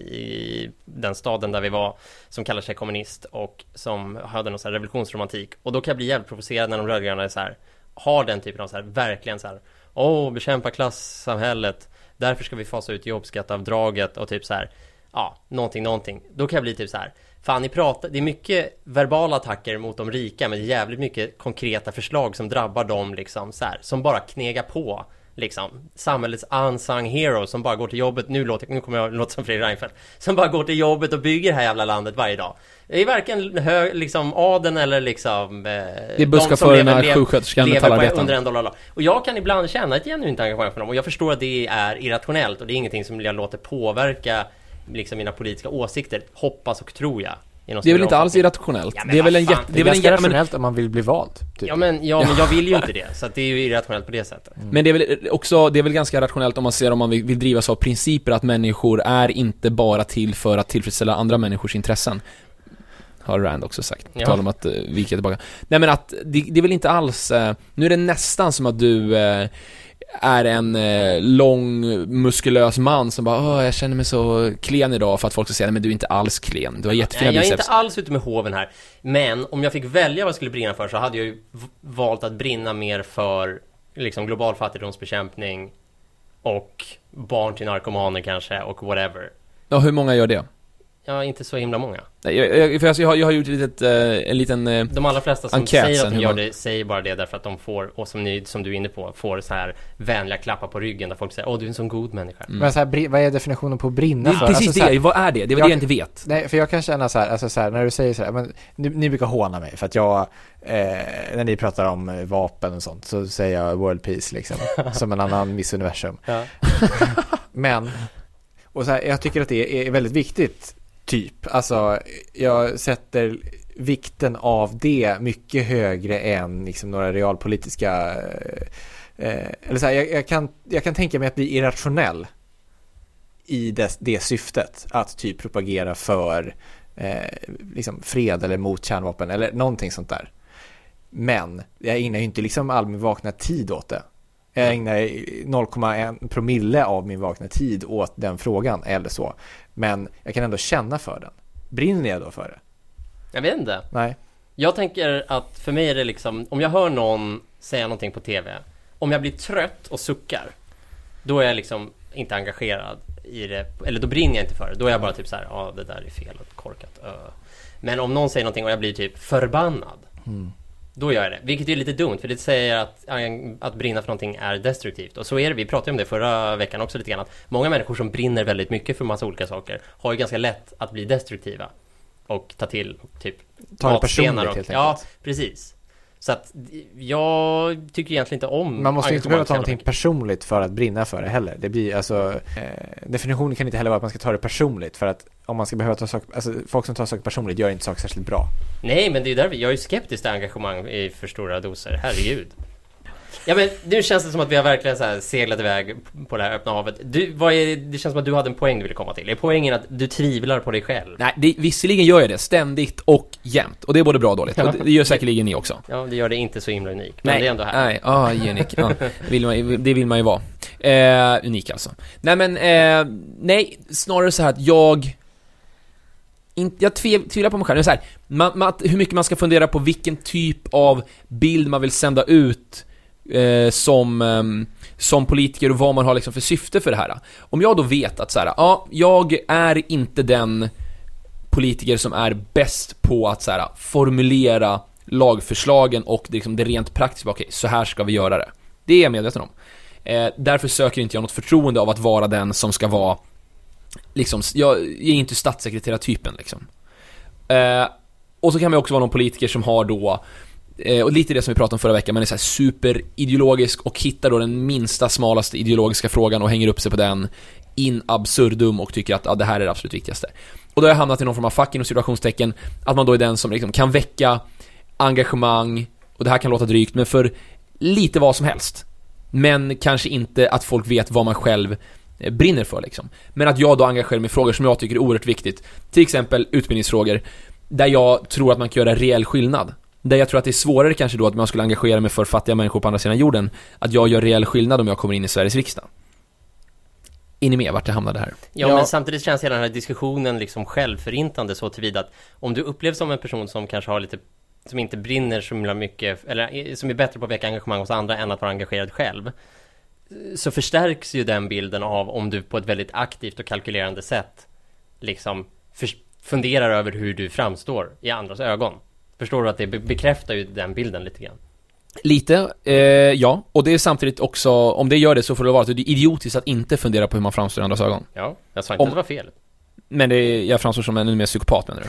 i den staden där vi var, som kallar sig kommunist och som hade någon så här revolutionsromantik. Och då kan jag bli jävligt provocerad när de rödgröna är så här, har den typen av så här, verkligen så här, åh, bekämpa klassamhället, därför ska vi fasa ut jobbskattavdraget och typ så här, ja, någonting, någonting. Då kan jag bli typ så här, fan, ni pratar, det är mycket verbala attacker mot de rika, men det är jävligt mycket konkreta förslag som drabbar dem liksom så här, som bara knegar på liksom, samhällets unsung heroes som bara går till jobbet, nu låter nu kommer jag låta som Fredrik Reinfeldt, som bara går till jobbet och bygger det här jävla landet varje dag. Det är varken hö, liksom adeln eller liksom eh, det är busschaufförerna, sjuksköterskan, metallarbetaren under en dollar. Och jag kan ibland känna ett genuint engagemang för dem, och jag förstår att det är irrationellt och det är ingenting som jag låter påverka liksom mina politiska åsikter, hoppas och tror jag. Det är väl inte alls irrationellt. Ja, det är väl en jätte, det är, det är ganska väl en irrationellt om man vill bli vald typ. Ja men ja, men jag vill ju inte det, så att det är ju irrationellt på det sättet. Mm. Men det är väl också, det är väl ganska rationellt om man ser, om man vill, vill drivas av principer att människor är inte bara till för att tillfredsställa andra människors intressen. Har Rand också sagt. På tal om att uh, vika tillbaka. Nej men att det, det är väl inte alls uh, nu är det nästan som att du uh, är en eh, lång muskulös man som bara, åh, jag känner mig så klen idag, för att folk ska säga, men du är inte alls klen, du har jättefina biceps. Jag är biceps. inte alls ute med hoven här, men om jag fick välja vad jag skulle brinna för, så hade jag ju v- valt att brinna mer för liksom global fattigdomsbekämpning och barn till narkomaner kanske, och whatever. Ja, hur många gör det? Ja, inte så himla många. Jag, jag, för jag, har, jag har gjort litet, uh, en liten uh, de allra flesta som säger att de gör man... det säger bara det därför att de får, och som, ni, som du är inne på, får så här vänliga klappar på ryggen där folk säger, åh, du är en sån god människa. Mm. Men så här, vad är definitionen på brinna för? Precis alltså, det, så här, vad är det? Det är jag, det jag inte vet. Nej, för jag kan känna så här, alltså så här, när du säger så här, men ni, ni brukar håna mig för att jag, eh, när ni pratar om vapen och sånt, så säger jag world peace liksom, som en annan Miss Universum. Ja. Men, och så här, jag tycker att det är väldigt viktigt. Typ, alltså jag sätter vikten av det mycket högre än liksom några realpolitiska eh, eller så här, jag, jag, kan, jag kan tänka mig att bli irrationell i det, det syftet, att typ propagera för eh, liksom fred eller mot kärnvapen eller någonting sånt där. Men jag ägnar ju inte liksom all min vakna tid åt det. Jag ägnar noll komma en promille av min vakna tid åt den frågan eller så. Men jag kan ändå känna för den. Brinner jag då för det? Jag vet inte. Nej. Jag tänker att för mig är det liksom, om jag hör någon säga någonting på tv, om jag blir trött och suckar, då är jag liksom inte engagerad i det, eller då brinner jag inte för det. Då är jag bara typ så här, ja, det där är fel och korkat. Uh. Men om någon säger någonting och jag blir typ förbannad, mm. då gör jag det. Vilket är lite dumt, för det säger att, att brinna för någonting är destruktivt. Och så är det, vi pratade om det förra veckan också lite grann, att många människor som brinner väldigt mycket för massa olika saker har ju ganska lätt att bli destruktiva och ta till och typ ta det personligt och, helt enkelt. Ja, precis. Så att jag tycker egentligen inte om, man måste inte behöva ta någonting personligt för att brinna för det heller. Det blir alltså eh, definitionen kan inte heller vara att man ska ta det personligt, för att om man ska behöva ta saker, alltså folk som tar saker personligt gör inte saker särskilt bra. Nej, men det är ju därför jag är skeptisk till engagemang i för stora doser. Herregud. Ja, men nu känns det som att vi har verkligen så här seglat iväg på det här öppna havet. Du, vad är, det känns som att du hade en poäng du ville komma till. Är poängen att du tvivlar på dig själv? Nej, det, visserligen gör jag det ständigt och jämt. Och det är både bra och dåligt. Ja. Och det gör säkerligen ni också. Ja, det gör det inte så himla unik. Men nej, det är ändå här. Nej, ah, unik. Ja, det, vill man, det vill man ju vara. Eh, unik alltså. Nej, men eh, nej, snarare så här att jag... Inte, jag tviv, tvivlar på mig själv. Det är så här, man, man, hur mycket man ska fundera på vilken typ av bild man vill sända ut eh, som, eh, som politiker, och vad man har liksom för syfte för det här. Om jag då vet att så här, ja, jag är inte den politiker som är bäst på att så här, formulera lagförslagen och det, liksom, det rent praktiska. Okej, så här ska vi göra det. Det är jag medveten om. Eh, därför söker inte jag något förtroende av att vara den som ska vara liksom, jag är inte statssekreterartypen liksom. Eh, och så kan man också vara någon politiker som har då eh, och lite det som vi pratade om förra veckan, man är så här superideologisk och hittar då den minsta, smalaste ideologiska frågan och hänger upp sig på den in absurdum och tycker att ja, det här är det absolut viktigaste. Och då har jag hamnat i någon form av fucking och situationstecken att man då är den som liksom kan väcka engagemang, och det här kan låta drygt, men för lite vad som helst. Men kanske inte att folk vet vad man själv brinner för liksom. Men att jag då engagerar mig i frågor som jag tycker är oerhört viktigt. Till exempel utbildningsfrågor där jag tror att man kan göra reell skillnad. Där jag tror att det är svårare kanske då att man skulle engagera mig för fattiga människor på andra sidan jorden. Att jag gör reell skillnad om jag kommer in i Sveriges riksdag. Är ni med vart det hamnade här? Ja, ja, men samtidigt känns hela den här diskussionen liksom självförintande så tillvida att om du upplevs som en person som kanske har lite, som inte brinner så mycket, eller som är bättre på att väcka engagemang hos andra än att vara engagerad själv, så förstärks ju den bilden av om du på ett väldigt aktivt och kalkylerande sätt liksom för, funderar över hur du framstår i andras ögon. Förstår du att det be- bekräftar ju den bilden lite grann? Lite, eh, ja. Och det är samtidigt också, om det gör det så får det vara att det är idiotiskt att inte fundera på hur man framstår i andras ögon. Ja, jag sa inte om, att det var fel. Men det är, jag framstår som en ännu mer psykopat, menar du?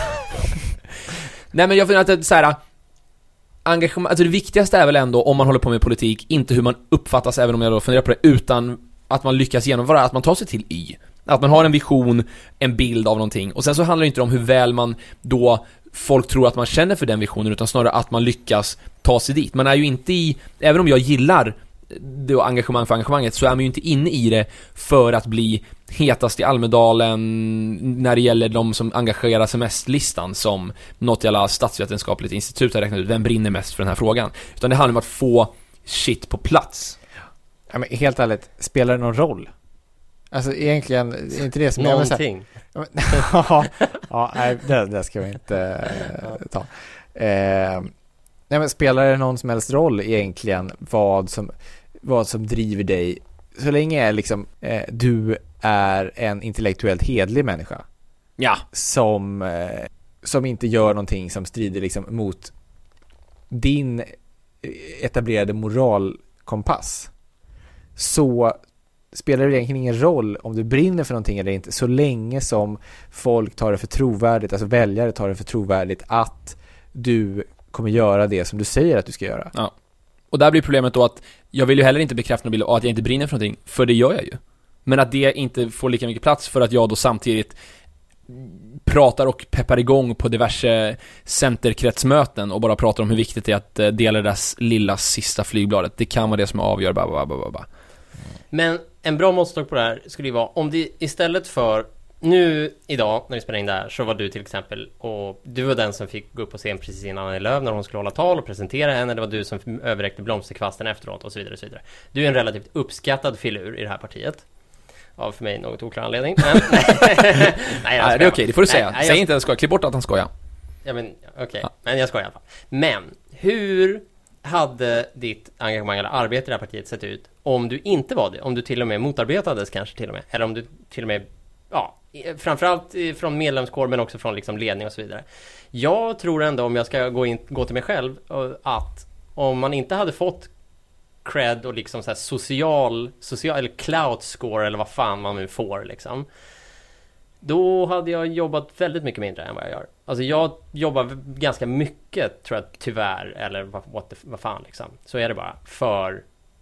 Nej, men jag finner att det är så här, engagemang, alltså det viktigaste är väl ändå om man håller på med politik, inte hur man uppfattas, även om jag då funderar på det, utan att man lyckas genomföra, att man tar sig till Y. Att man har en vision, en bild av någonting. Och sen så handlar det inte om hur väl man då folk tror att man känner för den visionen, utan snarare att man lyckas ta sig dit. Man är ju inte i, även om jag gillar det engagemang för engagemanget, så är man ju inte inne i det för att bli hetast i Almedalen när det gäller de som engagerar sig mest listan, som något jävla statsvetenskapligt institut har räknat ut, vem brinner mest för den här frågan. Utan det handlar om att få shit på plats. Ja, men helt ärligt, spelar det någon roll? Alltså egentligen, är inte det som någonting. Jag ja, ja, nej, det, det ska vi inte äh, ta. Eh, nej, men spelar det någon som helst roll egentligen vad som, vad som driver dig? Så länge liksom, eh, du är en intellektuellt hedlig människa. Ja. Som, eh, som inte gör någonting som strider liksom mot din etablerade moralkompass. Så spelar det egentligen ingen roll om du brinner för någonting eller inte, så länge som folk tar det för trovärdigt, alltså väljare tar det för trovärdigt att du kommer göra det som du säger att du ska göra. Ja. Och där blir problemet då att jag vill ju heller inte bekräfta någon bild av att jag inte brinner för någonting, för det gör jag ju. Men att det inte får lika mycket plats för att jag då samtidigt pratar och peppar igång på diverse centerkretsmöten och bara pratar om hur viktigt det är att dela deras lilla sista flygbladet. Det kan vara det som avgör. Bah, bah, bah, bah. Men en bra måttstock på det här skulle ju vara om det istället för nu idag när vi spelar in det här, så var du till exempel, och du var den som fick gå upp på scen precis innan Annie Lööf när hon skulle hålla tal och presentera henne, det var du som överräckte blomsterkvasten efteråt och så vidare och så vidare. Du är en relativt uppskattad filur i det här partiet. Av för mig något oklar anledning. Men, nej, nej, det är okej, det får du säga. Nej, Säg jag... inte att han skojar, klipp bort att han skojar. Ja, men okej, okay. ja. Men jag skojar i alla fall. Men hur hade ditt engagemang eller arbete i det här partiet sett ut om du inte var det? Om du till och med motarbetades kanske till och med. Eller om du till och med, ja, framförallt från medlemskår men också från liksom ledning och så vidare. Jag tror ändå, om jag ska gå, in, gå till mig själv, att om man inte hade fått cred och liksom så här social, social eller clout score eller vad fan man nu får liksom, då hade jag jobbat väldigt mycket mindre än vad jag gör. Alltså jag jobbar ganska mycket, tror jag, tyvärr, eller vad, what the, vad fan liksom. Så är det bara för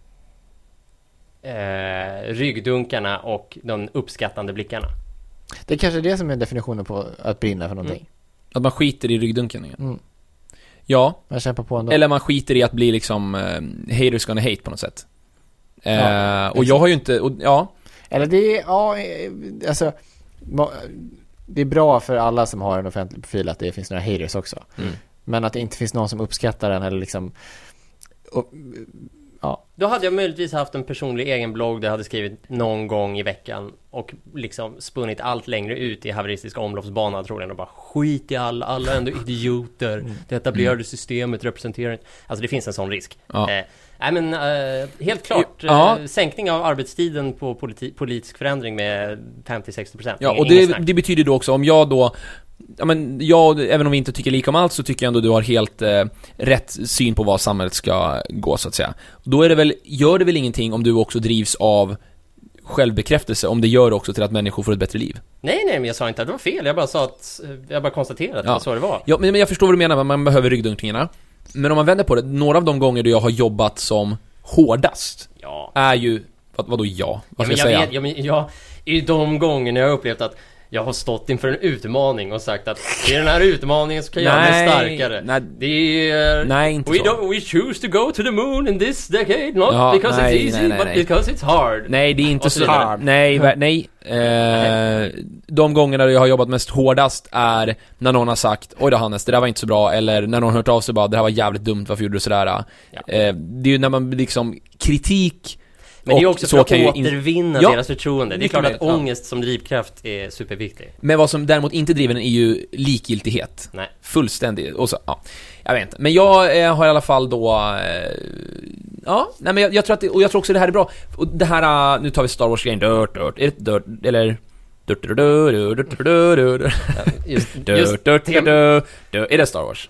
eh, ryggdunkarna och de uppskattande blickarna. Det är kanske det som är definitionen på att brinna för någonting. Mm. Att man skiter i ryggdunken. Mm. Ja. Man kämpar på ändå. Eller man skiter i att bli liksom uh, haters gonna hate på något sätt. Uh, ja, och jag har ju inte, och, ja. Eller det är, ja, alltså det är bra för alla som har en offentlig profil att det finns några haters också. Mm. Men att det inte finns någon som uppskattar den eller liksom, och, ja. Då hade jag möjligtvis haft en personlig egen blogg där jag hade skrivit någon gång i veckan och liksom spunnit allt längre ut i haveristiska omloppsbana, tror jag, och bara skit i alla, alla är ändå idioter. Mm. Det etablerade mm. systemet representerar inte. Alltså det finns en sån risk. Ja. Eh, nej men eh, helt klart ja. eh, sänkning av arbetstiden på politi- politisk förändring med femtio till sextio procent. Ja, och det, det betyder då också, om jag då ja, men jag, även om vi inte tycker lika om allt, så tycker jag ändå du har helt eh, rätt syn på vad samhället ska gå, så att säga. Då är det väl, gör det väl ingenting om du också drivs av självbekräftelse, om det gör också till att människor får ett bättre liv. Nej, nej, men jag sa inte att det var fel. Jag bara sa att, jag bara konstaterade att ja. det var så det var. Ja, men, men jag förstår vad du menar, man behöver ryggdunkningarna. Men om man vänder på det, några av de gånger då jag har jobbat som hårdast ja. är ju, vad, vadå ja? Vad ja, ska men jag, jag säga? Vet, ja, men jag, i de gångerna jag har upplevt att jag har stått inför en utmaning och sagt att det är den här utmaningen som kan göra mig starkare. Nej, det är... nej, inte we så. Don't, we choose to go to the moon in this decade, not Ja, because nej, it's easy, nej, nej, but nej. because it's hard. Nej, det är inte så så. vidare. Nej, ver- nej. Eh, de gångerna jag har jobbat mest hårdast är när någon har sagt, oj då Hannes, det där var inte så bra. Eller när någon har hört av sig bara, det här var jävligt dumt, varför gjorde du sådär? Ja. Eh, det är ju när man liksom, kritik. Men det är också för att ju återvinna in... ja, deras förtroende. Det är klart att ja. ångest som drivkraft är superviktig. Men vad som däremot inte driver den är ju likgiltighet. Nej. Fullständigt. Och så, ja, jag vet inte. Men jag eh, har i alla fall då... Eh, ja, nej men jag, jag tror att det, och jag tror också det här är bra. Och det här, uh, nu tar vi Star Wars-grejen. Dirt, dirt. Är det dirt, eller... Dirt, dirt, dirt, dirt, dirt, dirt. Just, Dirt, just dirt, tem- dirt, dirt. Är det Star Wars?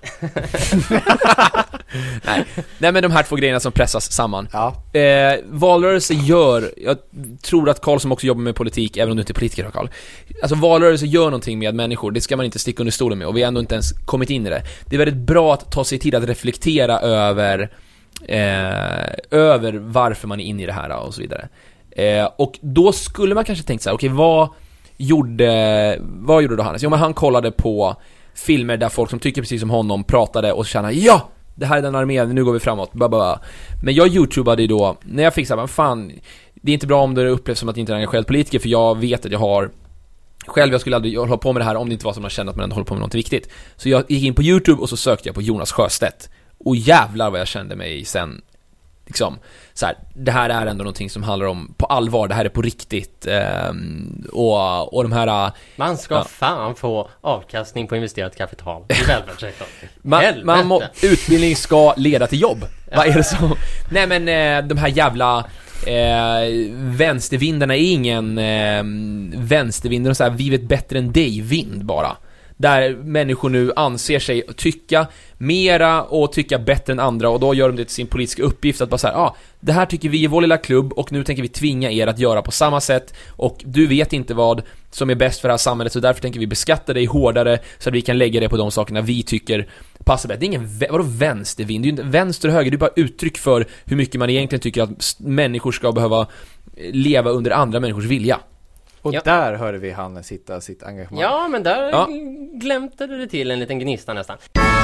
nej. nej, men de här två grejerna som pressas samman. Ja. Eh, valrörelse gör, jag tror att Carl som också jobbar med politik, även om du inte är politiker, Carl, alltså valrörelse gör någonting med människor, det ska man inte sticka under stolen med, och vi har ändå inte ens kommit in i det. Det är väldigt bra att ta sig tid att reflektera över eh, över varför man är inne i det här och så vidare. Eh, och då skulle man kanske tänkt så här, okej, okay, vad gjorde vad gjorde då Hannes? Jo, men han kollade på filmer där folk som tycker precis som honom pratade och kände, ja, det här är den armén, nu går vi framåt. Bababa. Men jag YouTubade ju då, när jag fick så här, men fan, det är inte bra om det upplevs som att jag inte är engagerad politiker, för jag vet att jag har själv, jag skulle aldrig hålla på med det här om det inte var som man kände att man ändå håller på med något viktigt. Så jag gick in på YouTube och så sökte jag på Jonas Sjöstedt. Och jävlar vad jag kände mig sen, liksom, så här, det här är ändå någonting som handlar om på allvar, det här är på riktigt, um, och, och de här... Man ska ja. fan få avkastning på investerat kapital i välfärdssektorn. man, man må, utbildning ska leda till jobb. Ja. Vad är det så? Nej, men eh, de här jävla eh, vänstervindarna är ingen eh, vänstervind, och så här, vi vet bättre än dig vind bara. Där människor nu anser sig tycka mera och tycka bättre än andra, och då gör de det till sin politiska uppgift att bara så här, ah, det här tycker vi i vår lilla klubb och nu tänker vi tvinga er att göra på samma sätt, och du vet inte vad som är bäst för det här samhället, så därför tänker vi beskatta dig hårdare så att vi kan lägga det på de sakerna vi tycker passar bättre. Det är ingen, vadå vänstervind? Det är ju inte vänster och höger, det är bara uttryck för hur mycket man egentligen tycker att människor ska behöva leva under andra människors vilja. Och ja. där hörde vi Hannes hitta sitt engagemang. Ja, men där ja. glämte det till en liten gnista nästan.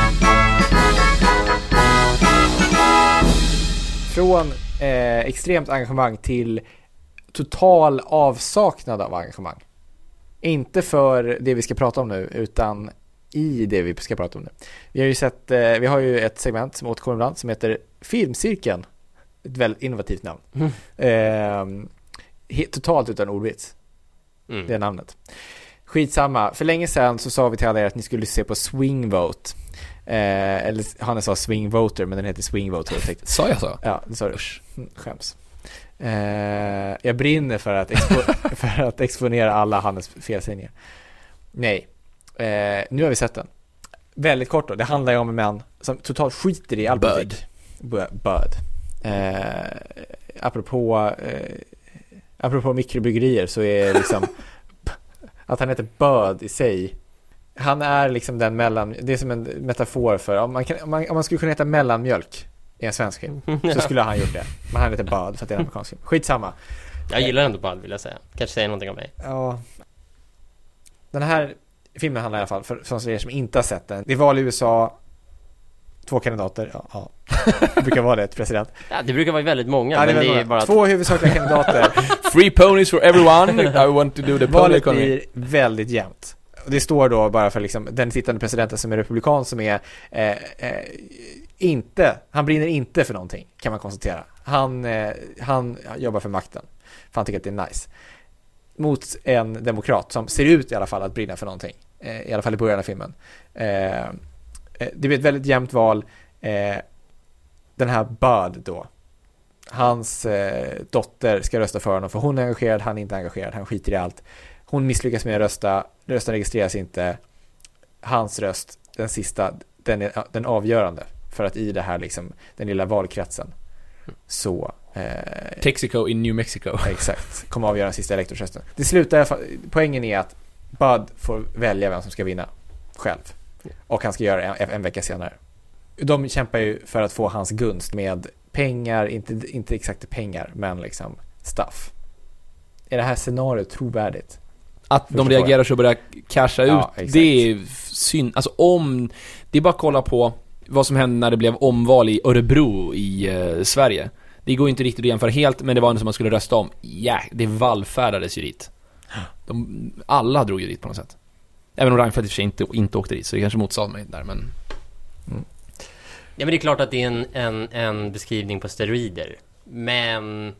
Från eh, extremt engagemang till total avsaknad av engagemang. Inte för det vi ska prata om nu, utan i det vi ska prata om nu. Vi har ju sett, eh, vi har ju ett segment som återkommer ibland som heter Filmcirkeln. Ett väldigt innovativt namn. Mm. Eh, he, totalt utan ordvits. Mm. Det är namnet. Skitsamma. För länge sedan så sa vi till alla er att ni skulle se på Swing Vote. Eh, eller han sa Swing Voter, men den heter Swing Vote. Sa jag så? Ja, det sa du. Mm, skäms. Eh, jag brinner för att, expo- för att exponera alla Hannes felsägningar. Nej. Eh, nu har vi sett den. Väldigt kort då. Det handlar ju om en man som totalt skiter i all politik. Bird. Bird. Eh, apropå... Eh, Apropå mikrobryggerier så är liksom att han heter Bird i sig. Han är liksom den mellan, det är som en metafor för om man, kan, om man, om man skulle kunna heta mellanmjölk i en svensk film så skulle han gjort det. Men han heter Bird för att det är en amerikansk film. Skitsamma. Jag gillar ändå Bird, vill jag säga. Kanske säger någonting om mig. Ja. Den här filmen handlar i alla fall för, för er som inte har sett den. Det är val i U S A. Två kandidater, ja, ja. Det brukar vara det, ett president. Ja, det brukar vara väldigt många, ja, det men är det är bara... Två huvudsakliga kandidater. Free ponies for everyone. I want to do the valet blir väldigt jämnt. Det står då bara för liksom, den sittande presidenten som är republikan som är eh, eh, inte, han brinner inte för någonting, kan man konstatera. Han, eh, han jobbar för makten. För han tycker att det är nice. Mot en demokrat som ser ut i alla fall att brinna för någonting. Eh, I alla fall i början av filmen. Eh, Det blir ett väldigt jämnt val. Eh, den här Bird då. Hans eh, dotter ska rösta för honom för hon är engagerad, han är inte engagerad. Han skiter i allt. Hon misslyckas med att rösta. Rösten registreras inte. hans röst, den sista, den är den avgörande för att i det här liksom, den lilla valkretsen så eh, Texaco i New Mexico. exakt, kommer avgöra den sista elektorsrösten. Det slutar i alla fall, poängen är att Bud får välja vem som ska vinna själv. Och han ska göra det en, en vecka senare. De kämpar ju för att få hans gunst med pengar, inte, inte exakt pengar, men liksom stuff. Är det här scenariot trovärdigt? Att de reagerar så och börjar casha Ja, ut, exakt. det är synd. Alltså om, det är bara att kolla på vad som hände när det blev omval i Örebro i eh, Sverige. Det går inte riktigt att jämföra helt, men det var en som man skulle rösta om. Ja, det vallfärdades ju dit. De, alla drog ju dit på något sätt. Även om Reinfeldt i och för sig inte, inte åkte dit, så det kanske motsade mig där, men... Mm. Ja, men det är klart att det är en, en, en beskrivning på steroider. Men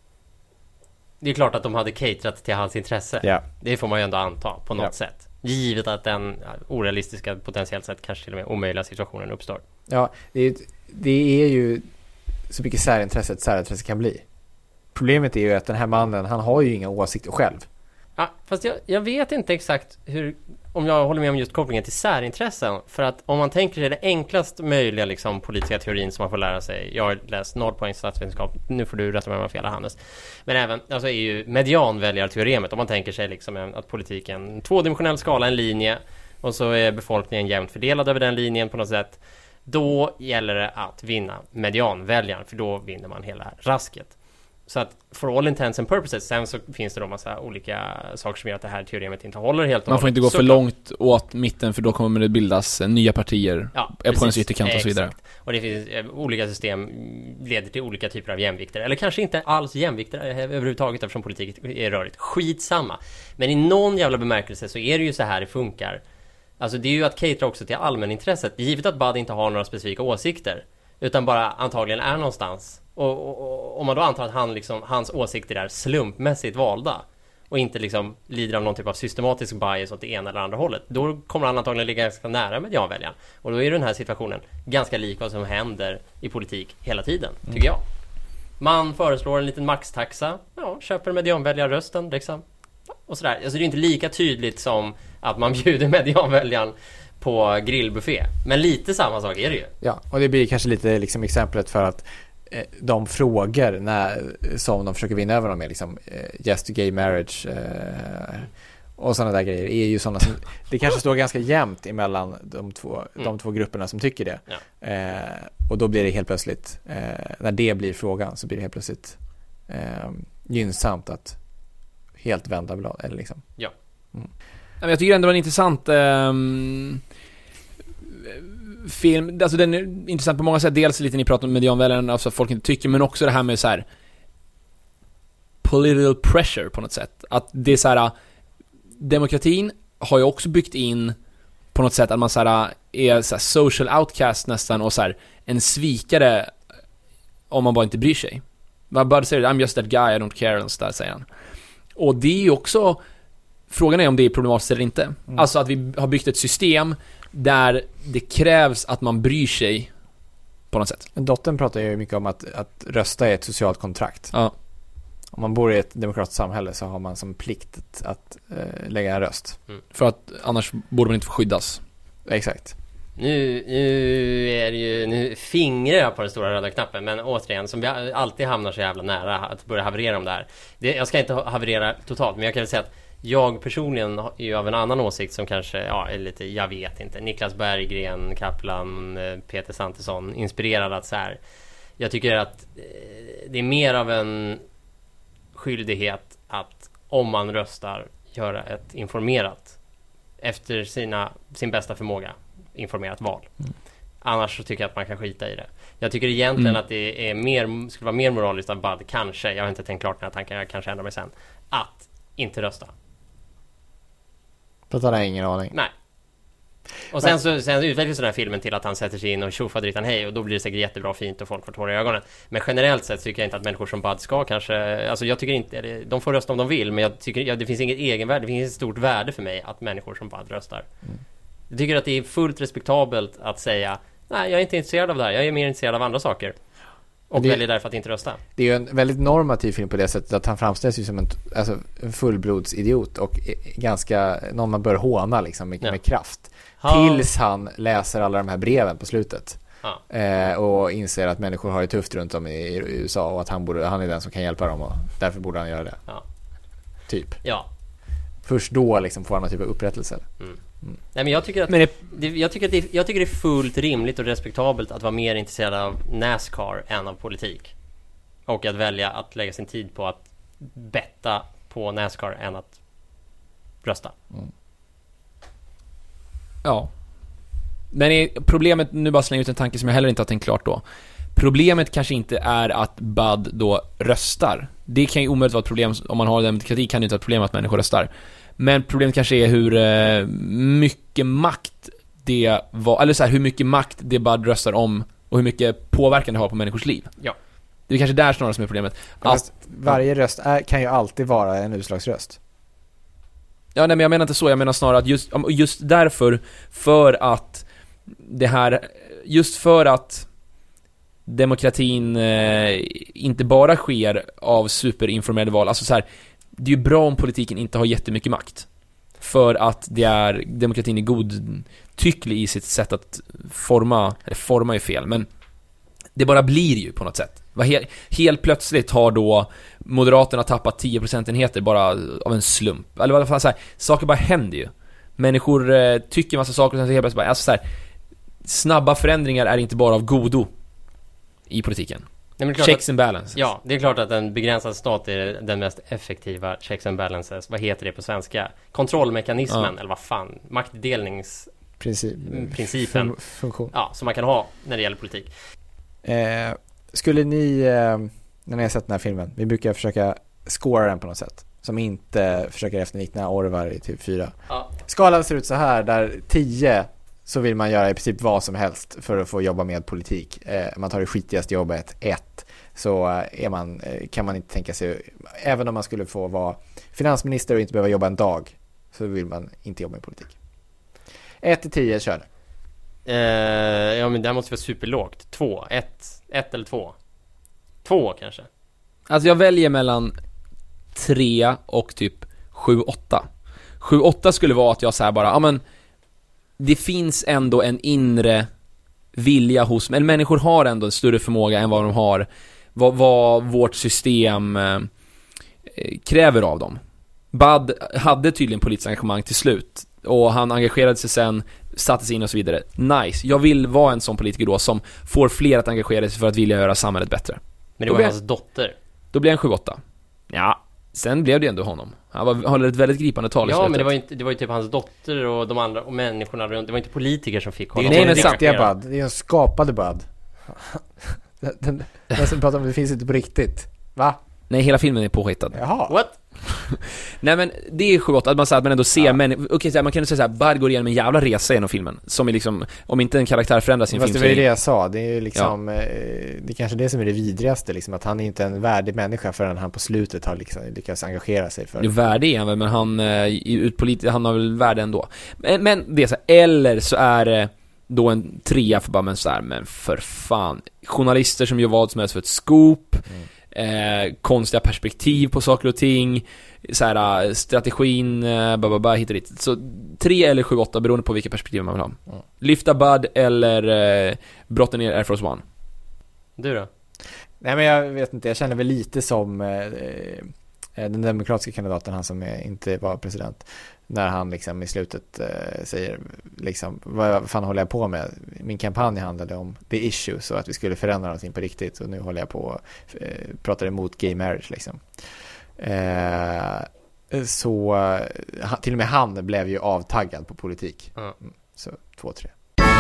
det är klart att de hade caterat till hans intresse. Ja. Det får man ju ändå anta på något Ja. sätt. Givet att den orealistiska, potentiellt sett kanske till och med omöjliga situationen uppstår. Ja, det är, det är ju så mycket särintresse ett särintresse kan bli. Problemet är ju att den här mannen, han har ju inga åsikter själv. Ja, fast jag, jag vet inte exakt hur, om jag håller med om just kopplingen till särintressen. För att om man tänker sig det enklast möjliga liksom, politiska teorin som man får lära sig. Jag har läst noll poäng statsvetenskap. Nu får du rätta mig om jag har fel, Hannes. Men även, alltså är ju medianväljarteoremet. Om man tänker sig liksom att politiken, en tvådimensionell skala, en linje. Och så är befolkningen jämnt fördelad över den linjen på något sätt. Då gäller det att vinna medianväljaren. För då vinner man hela rasket. Så att for all intents and purposes, sen så finns det då massa olika saker som gör att det här teoremet inte håller helt och Man får inte gå så för klart. långt åt mitten, för då kommer det bildas eh, nya partier Ja, på ens precis. ytterkant och så vidare. Exakt. Och det finns eh, olika system leder till olika typer av jämvikter. Eller kanske inte alls jämvikter eh, överhuvudtaget, eftersom politik är rörigt. Skitsamma. Men i någon jävla bemärkelse så är det ju så här det funkar. Alltså det är ju att catera också till allmänintresset. Givet att Bud inte har några specifika åsikter, utan bara antagligen är någonstans. Och, och, och om man då antar att han liksom, hans åsikter är slumpmässigt valda och inte liksom lider av någon typ av systematisk bias åt det ena eller andra hållet, då kommer han antagligen ligga ganska nära medianväljaren. Och då är den här situationen ganska lik vad som händer i politik hela tiden, tycker jag. Man föreslår en liten maxtaxa, ja, köper medianväljarrösten liksom. Och sådär. Alltså det är inte lika tydligt som att man bjuder medianväljaren på grillbuffé. Men lite samma sak är det ju. Ja, och det blir kanske lite liksom exemplet för att eh, de frågor när, som de försöker vinna över dem med liksom, eh, yes to gay marriage eh, och sådana där grejer är ju sådana som, det kanske står ganska jämnt emellan de två, Mm. de två grupperna som tycker det. Ja. Eh, och då blir det helt plötsligt, eh, när det blir frågan så blir det helt plötsligt eh, gynnsamt att helt vända blad, eller liksom. Ja. Men jag tycker ändå det var en intressant ehm, film. Alltså den är intressant på många sätt. Dels lite ni pratar om medianväljaren, alltså att folk inte tycker, men också det här med så här political pressure på något sätt. Att det är så här, demokratin har ju också byggt in på något sätt att man så här är så här social outcast nästan, och så här en svikare om man bara inte bryr sig. Man bara säger I'm just that guy, I don't care, och så där säger han. Och det är ju också, frågan är om det är problematiskt eller inte. Mm. Alltså att vi har byggt ett system där det krävs att man bryr sig på något sätt. Dottern pratar ju mycket om att, att rösta är ett socialt kontrakt. Ja. Om man bor i ett demokratiskt samhälle så har man som plikt att, att äh, lägga en röst. Mm. För att annars borde man inte få skyddas. Exakt. Nu, nu är det ju, nu fingrar jag på den stora röda knappen, men återigen, som vi alltid hamnar så jävla nära att börja haverera om det här. Det, jag ska inte haverera totalt, men jag kan väl säga att jag personligen är ju av en annan åsikt som kanske, ja, är lite, jag vet inte. Niklas Berggren, Kaplan, Peter Santesson, inspirerad att så här. Jag tycker att eh, det är mer av en skyldighet att om man röstar göra ett informerat, efter sina, sin bästa förmåga, informerat val. Mm. Annars så tycker jag att man kan skita i det. Jag tycker egentligen mm. att det är mer, skulle vara mer moraliskt av Bud, kanske, jag har inte tänkt klart den här tanken, jag kanske ändrar mig sen, att inte rösta. För att han har ingen aning. Nej. Och sen, så, sen utvecklas den här filmen till att han sätter sig in och tjoffar dritan hej, och då blir det säkert jättebra och fint och folk får tårar i ögonen. Men generellt sett tycker jag inte att människor som Bud ska kanske, alltså jag tycker inte, de får rösta om de vill, men jag tycker, ja, det finns inget egenvärde, det finns inget stort värde för mig att människor som Bud röstar. Mm. Jag tycker att det är fullt respektabelt att säga nej, jag är inte intresserad av det här, jag är mer intresserad av andra saker. Och det, väljer därför att inte rösta. Det är ju en väldigt normativ film på det sättet att han framställs ju som en, alltså, en fullblodsidiot och ganska, någon man bör håna liksom, med, ja. med kraft. Ha. Tills han läser alla de här breven på slutet. Ja. Eh, och inser att människor har det tufft runt om i, i U S A och att han, borde, han är den som kan hjälpa dem och därför borde han göra det. Ja. Typ. Ja. Först då liksom får han en typ av upprättelse. Mm. Mm. Nej, men jag tycker att men det, det, jag tycker att det, jag tycker det är fullt rimligt och respektabelt att vara mer intresserad av NASCAR än av politik. Och att välja att lägga sin tid på att betta på NASCAR än att rösta. Mm. Ja. Men är problemet, nu bara slänga ut en tanke som jag heller inte har tänkt klart då. Problemet kanske inte är att Bud då röstar. Det kan ju omöjligt vara ett problem. Om man har demokrati kan det inte vara ett problem att människor röstar. Men problemet kanske är hur eh, mycket makt det var, eller så här, hur mycket makt det Bud röstar om och hur mycket påverkan det har på människors liv. Ja. Det är kanske där snarare som är problemet. Att varje röst är, kan ju alltid vara en utslagsröst. Ja, nej, men jag menar inte så. Jag menar snarare att just, just därför, för att det här, just för att demokratin eh, inte bara sker av superinformerade val. Alltså så här, det är ju bra om politiken inte har jättemycket makt. För att det är, demokratin är godtycklig i sitt sätt att forma, eller forma är fel, men det bara blir ju på något sätt. Helt, helt plötsligt har då Moderaterna tappat tio procentenheter bara av en slump. Eller vad fan, så här, saker bara händer ju. Människor eh, tycker massa saker och sen helt plötsligt bara, alltså så här, snabba förändringar är inte bara av godo i politiken. Nej, checks att, and balances. Ja, det är klart att en begränsad stat är den mest effektiva checks and balances. Vad heter det på svenska? Kontrollmekanismen, ja. Eller vad fan? Maktdelnings... Princip, principen. Fun- funktion. Ja, som man kan ha när det gäller politik. Eh, skulle ni, eh, när ni har sett den här filmen, vi brukar försöka scora den på något sätt. Som inte försöker efterlikna Orvar i typ fyra. Ja. Skalan ser ut så här, där tio så vill man göra i princip vad som helst för att få jobba med politik. Eh, man tar det skitigaste jobbet, ett, så är man, eh, kan man inte tänka sig, även om man skulle få vara finansminister och inte behöva jobba en dag, så vill man inte jobba med politik. ett till tio, kör. Eh, ja, men det här måste vara superlågt. Två, ett, ett eller två. Två kanske. Alltså jag väljer mellan tre och typ sju, åtta. Sju, åtta skulle vara att jag säger bara, ja men det finns ändå en inre vilja hos, men människor har ändå en större förmåga än vad de har, vad, vad vårt system eh, kräver av dem. Bud hade tydligen politiskt engagemang till slut och han engagerade sig sen, satte sig in och så vidare. Nice. Jag vill vara en sån politiker då som får fler att engagera sig för att vilja göra samhället bättre. Men det var hans dotter. Då blir han sju, åtta. Ja, sen blev det ändå honom. Han var, håller ett väldigt gripande tal. Ja, men det var, inte, det var ju typ hans dotter och de andra och människorna runt. Det var inte politiker som fick honom. Det är en riktiga Bud. Det är en skapade Bud. den, den, den som pratar om det finns inte på riktigt. Va? Nej, hela filmen är påhittad. Jaha. What? Nej, men det är sju, åtta att man, så att man ändå ser ja. Men okej, okay, man kan ju säga så här, Bud går igenom en jävla resa genom filmen som är liksom, om inte en karaktär förändras i en film. Fast det var ju det jag sa, det är ju liksom ja. Det är kanske det som är det vidrigaste liksom, att han är inte en värdig människa förrän han på slutet har liksom lyckats engagera sig för. Det är värdig är han väl, men han utpolitiskt, han har väl värde ändå. Men, men det är så här, eller så är det då en trea för bara, men så här, men för fan, journalister som gör vad som helst för ett scoop. Mm. Eh, konstiga perspektiv på saker och ting, så här, strategin eh, bababa, hit och dit. Så tre eller sju, åtta beroende på vilka perspektiv man vill ha. Mm. Lyfta Bud eller eh, brotta ner Air Force One. Du då? Nej, men jag vet inte, jag känner väl lite som eh, den demokratiska kandidaten, han som är, inte var president, när han liksom i slutet eh, säger liksom, vad fan håller jag på med? Min kampanj handlade om the issue, så att vi skulle förändra någonting på riktigt, och nu håller jag på och eh, pratar emot gay marriage liksom. Eh, så eh, till och med han blev ju avtaggad på politik. Mm. Så två, tre.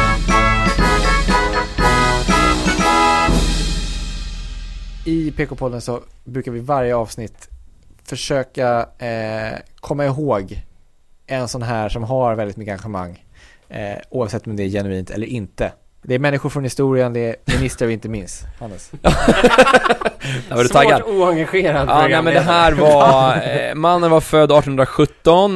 I P K-podden så brukar vi varje avsnitt försöka eh, komma ihåg en sån här som har väldigt mycket engagemang, eh, oavsett om det är genuint eller inte. Det är människor från historien, det är ministrar vi inte minns. Hannes. Var du taggad? Svårt oengagerad. Ja, nej, men det här var eh, mannen var född arton sjutton,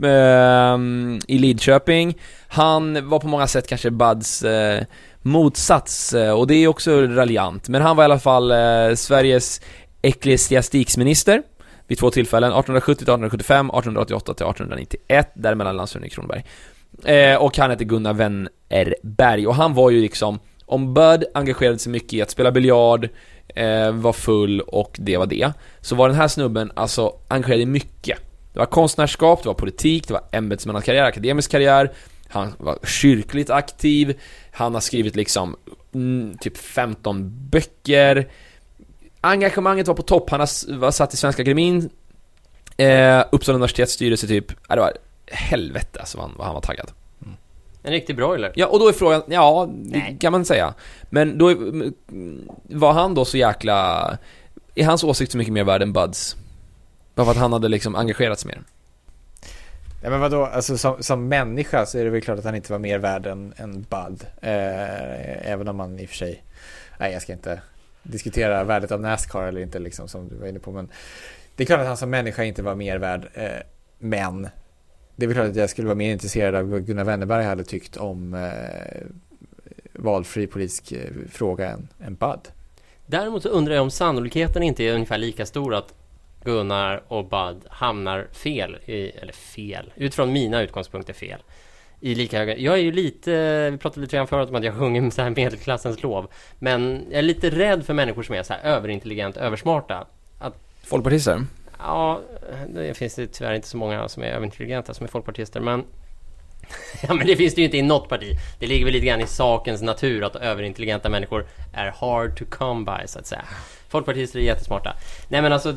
eh, i Lidköping. Han var på många sätt kanske Buds eh, motsats, eh, och det är också raljant. Men han var i alla fall eh, Sveriges ecklesiastiksminister vid två tillfällen, artonhundrasjuttio till artonhundrasjuttiofem, artonhundraåttioåtta till artonhundranittioett, däremellan landshövding i Kronoberg. Eh, och han heter Gunnar Wennerberg, och han var ju liksom, om Bud engagerade sig mycket i att spela biljard, eh, var full och det var det, så var den här snubben alltså engagerad mycket. Det var konstnärskap, det var politik, det var ämbetsmannakarriär, akademisk karriär, han var kyrkligt aktiv, han har skrivit liksom mm, typ femton böcker. Engagemanget var på topp. Han har, var satt i Svenska Akademin, eh, Uppsala universitets styrelse typ. Ja, det var helvete alltså vad han, vad han var taggad. Mm. En riktig broiler. Ja, och då är frågan, ja, Nej. det kan man säga. Men då är, var han då så jäkla, är hans åsikt så mycket mer värd än Buds? Bara för att han hade liksom engagerat sig mer. Ja, men vadå, alltså som, som människa så är det väl klart att han inte var mer värd än, än Bud. Eh, även om man i och för sig, nej jag ska inte diskutera värdet av NASCAR eller inte liksom, som du var inne på, men det är klart att han som människa inte var mer värd, eh, men det är väl klart att jag skulle vara mer intresserad av vad Gunnar Wennerberg hade tyckt om eh, valfri politisk eh, fråga än, än Bud. Däremot så undrar jag om sannolikheten inte är ungefär lika stor att Gunnar och Bud hamnar fel i, eller fel, utifrån mina utgångspunkter fel i lika höga. Jag är ju lite, vi pratade lite grann förut om att jag sjunger så här medelklassens lov, men jag är lite rädd för människor som är så här överintelligent, översmarta. Att, folkpartister? Ja, det finns det tyvärr inte så många som är överintelligenta som är folkpartister, men ja, men det finns det ju inte i något parti. Det ligger väl lite grann i sakens natur att överintelligenta människor är hard to come by, så att säga. Folkpartister är jättesmarta. Nej, men alltså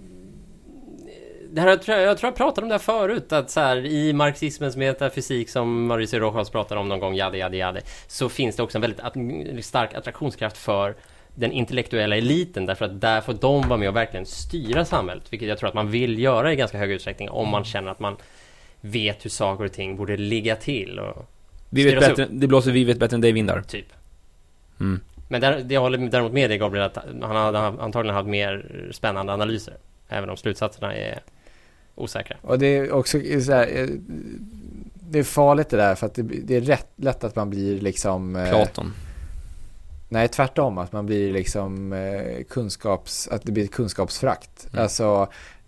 det här, jag, tror, jag tror jag pratade om det här förut, att så här, i marxismens metafysik som Mauricio Rojas pratade om någon gång, jade, jade, jade, så finns det också en väldigt att, stark attraktionskraft för den intellektuella eliten, därför att där får de vara med och verkligen styra samhället, vilket jag tror att man vill göra i ganska hög utsträckning om man känner att man vet hur saker och ting borde ligga till och vi vet bättre, det blåser vi vet bättre än dig vindar typ. Mm. Men där, det jag håller däremot med dig, Gabriel, att han hade antagligen haft mer spännande analyser, även om slutsatserna är osäkra. Och det är också så här, det är farligt det där, för att det, det är rätt lätt att man blir liksom Platon. Eh, nej, tvärtom, att man blir liksom eh, kunskaps, att det blir ett kunskapsfrakt. Mm. Alltså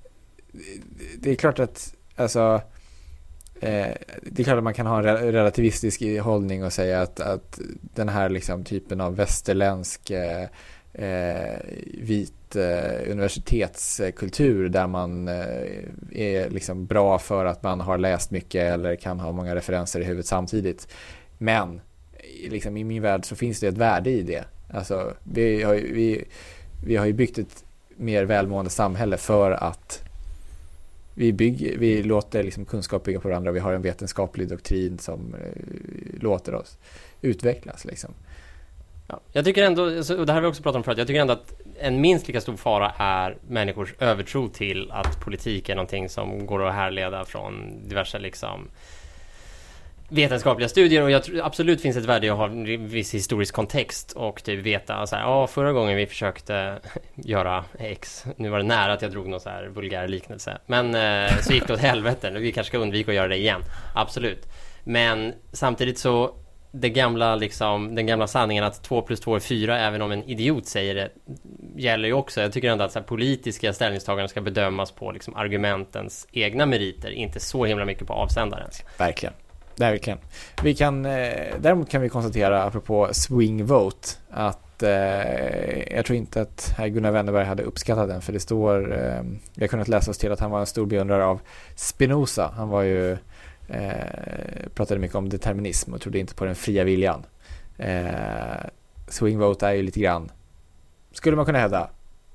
det är klart att alltså eh, det är klart att man kan ha en re- relativistisk hållning och säga att, att den här liksom typen av västerländsk eh, eh, vit universitetskultur där man är liksom bra för att man har läst mycket eller kan ha många referenser i huvudet samtidigt. Men liksom i min värld så finns det ett värde i det. Alltså, vi har ju, vi, vi har ju byggt ett mer välmående samhälle för att vi, bygger, vi låter liksom kunskap bygga på varandra. Vi har en vetenskaplig doktrin som låter oss utvecklas liksom. Ja, jag tycker ändå, och det här har vi också pratat om förut, jag tycker ändå att en minst lika stor fara är människors övertro till att politik är någonting som går att härleda från diverse liksom vetenskapliga studier, och jag tror absolut finns ett värde i att ha en viss historisk kontext och typ veta så här, ja, förra gången vi försökte göra X, nu var det nära att jag drog någon så här vulgär liknelse, men eh, så gick det åt helvete, nu vi kanske ska undvika att göra det igen, absolut, men samtidigt så det gamla, liksom, den gamla sanningen att två plus två är fyra, även om en idiot säger det, gäller ju också. Jag tycker ändå att så här, politiska ställningstaganden ska bedömas på liksom, argumentens egna meriter, inte så himla mycket på avsändarens. Verkligen. Verkligen. Vi kan, eh, däremot kan vi konstatera, apropå swing vote, att eh, jag tror inte att herr Gunnar Wennerberg hade uppskattat den, för det står, eh, vi har kunnat läsa oss till att han var en stor beundrare av Spinoza. Han var ju Eh, pratade mycket om determinism och trodde inte på den fria viljan. Eh, swing vote är ju lite grann, skulle man kunna hävda,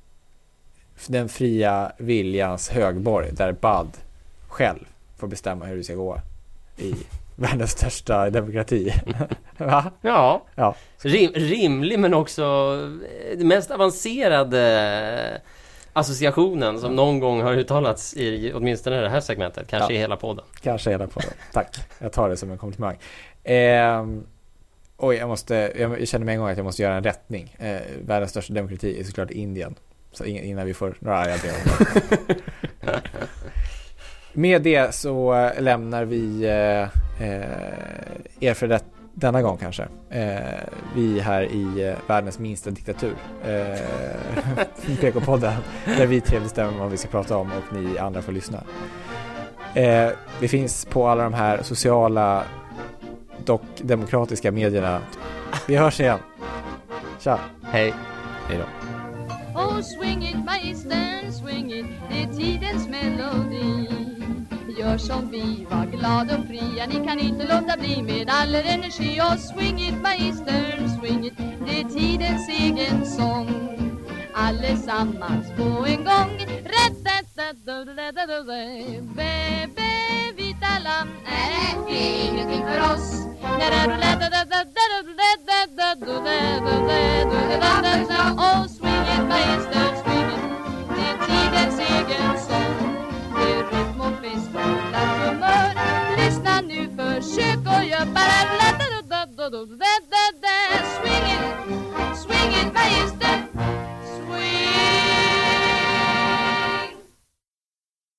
den fria viljans högborg, där Bud själv får bestämma hur det ska gå i världens största demokrati. Va? Ja, ja. Rim, rimlig men också det mest avancerade associationen som någon gång har uttalats i åtminstone det här segmentet, kanske ja. i hela podden. Kanske hela podden, tack. Jag tar det som en komplimang. Eh, oj, jag, måste, jag känner med en gång att jag måste göra en rättning. Eh, världens största demokrati är såklart Indien. Så innan vi får några arga brev. med det så äh, lämnar vi äh, er för det, denna gång kanske. Äh, vi här i äh, världens minsta diktatur. Äh, P K-podden. Där vi tre bestämmer vad vi ska prata om och ni andra får lyssna. Äh, vi finns på alla de här sociala och demokratiska medierna. Vi hörs igen. Tja. Hej. Hej då. Oh, swing it, magistern, swing it, det är tidens melodi. Gör som vi, var glad och fria, ni kan inte låta bli med all er energi. Oh, swing it, magistern, swing it, det är tidens egen sång. Allesammans på en gång. Bebe, vita lamm, är ingenting för oss.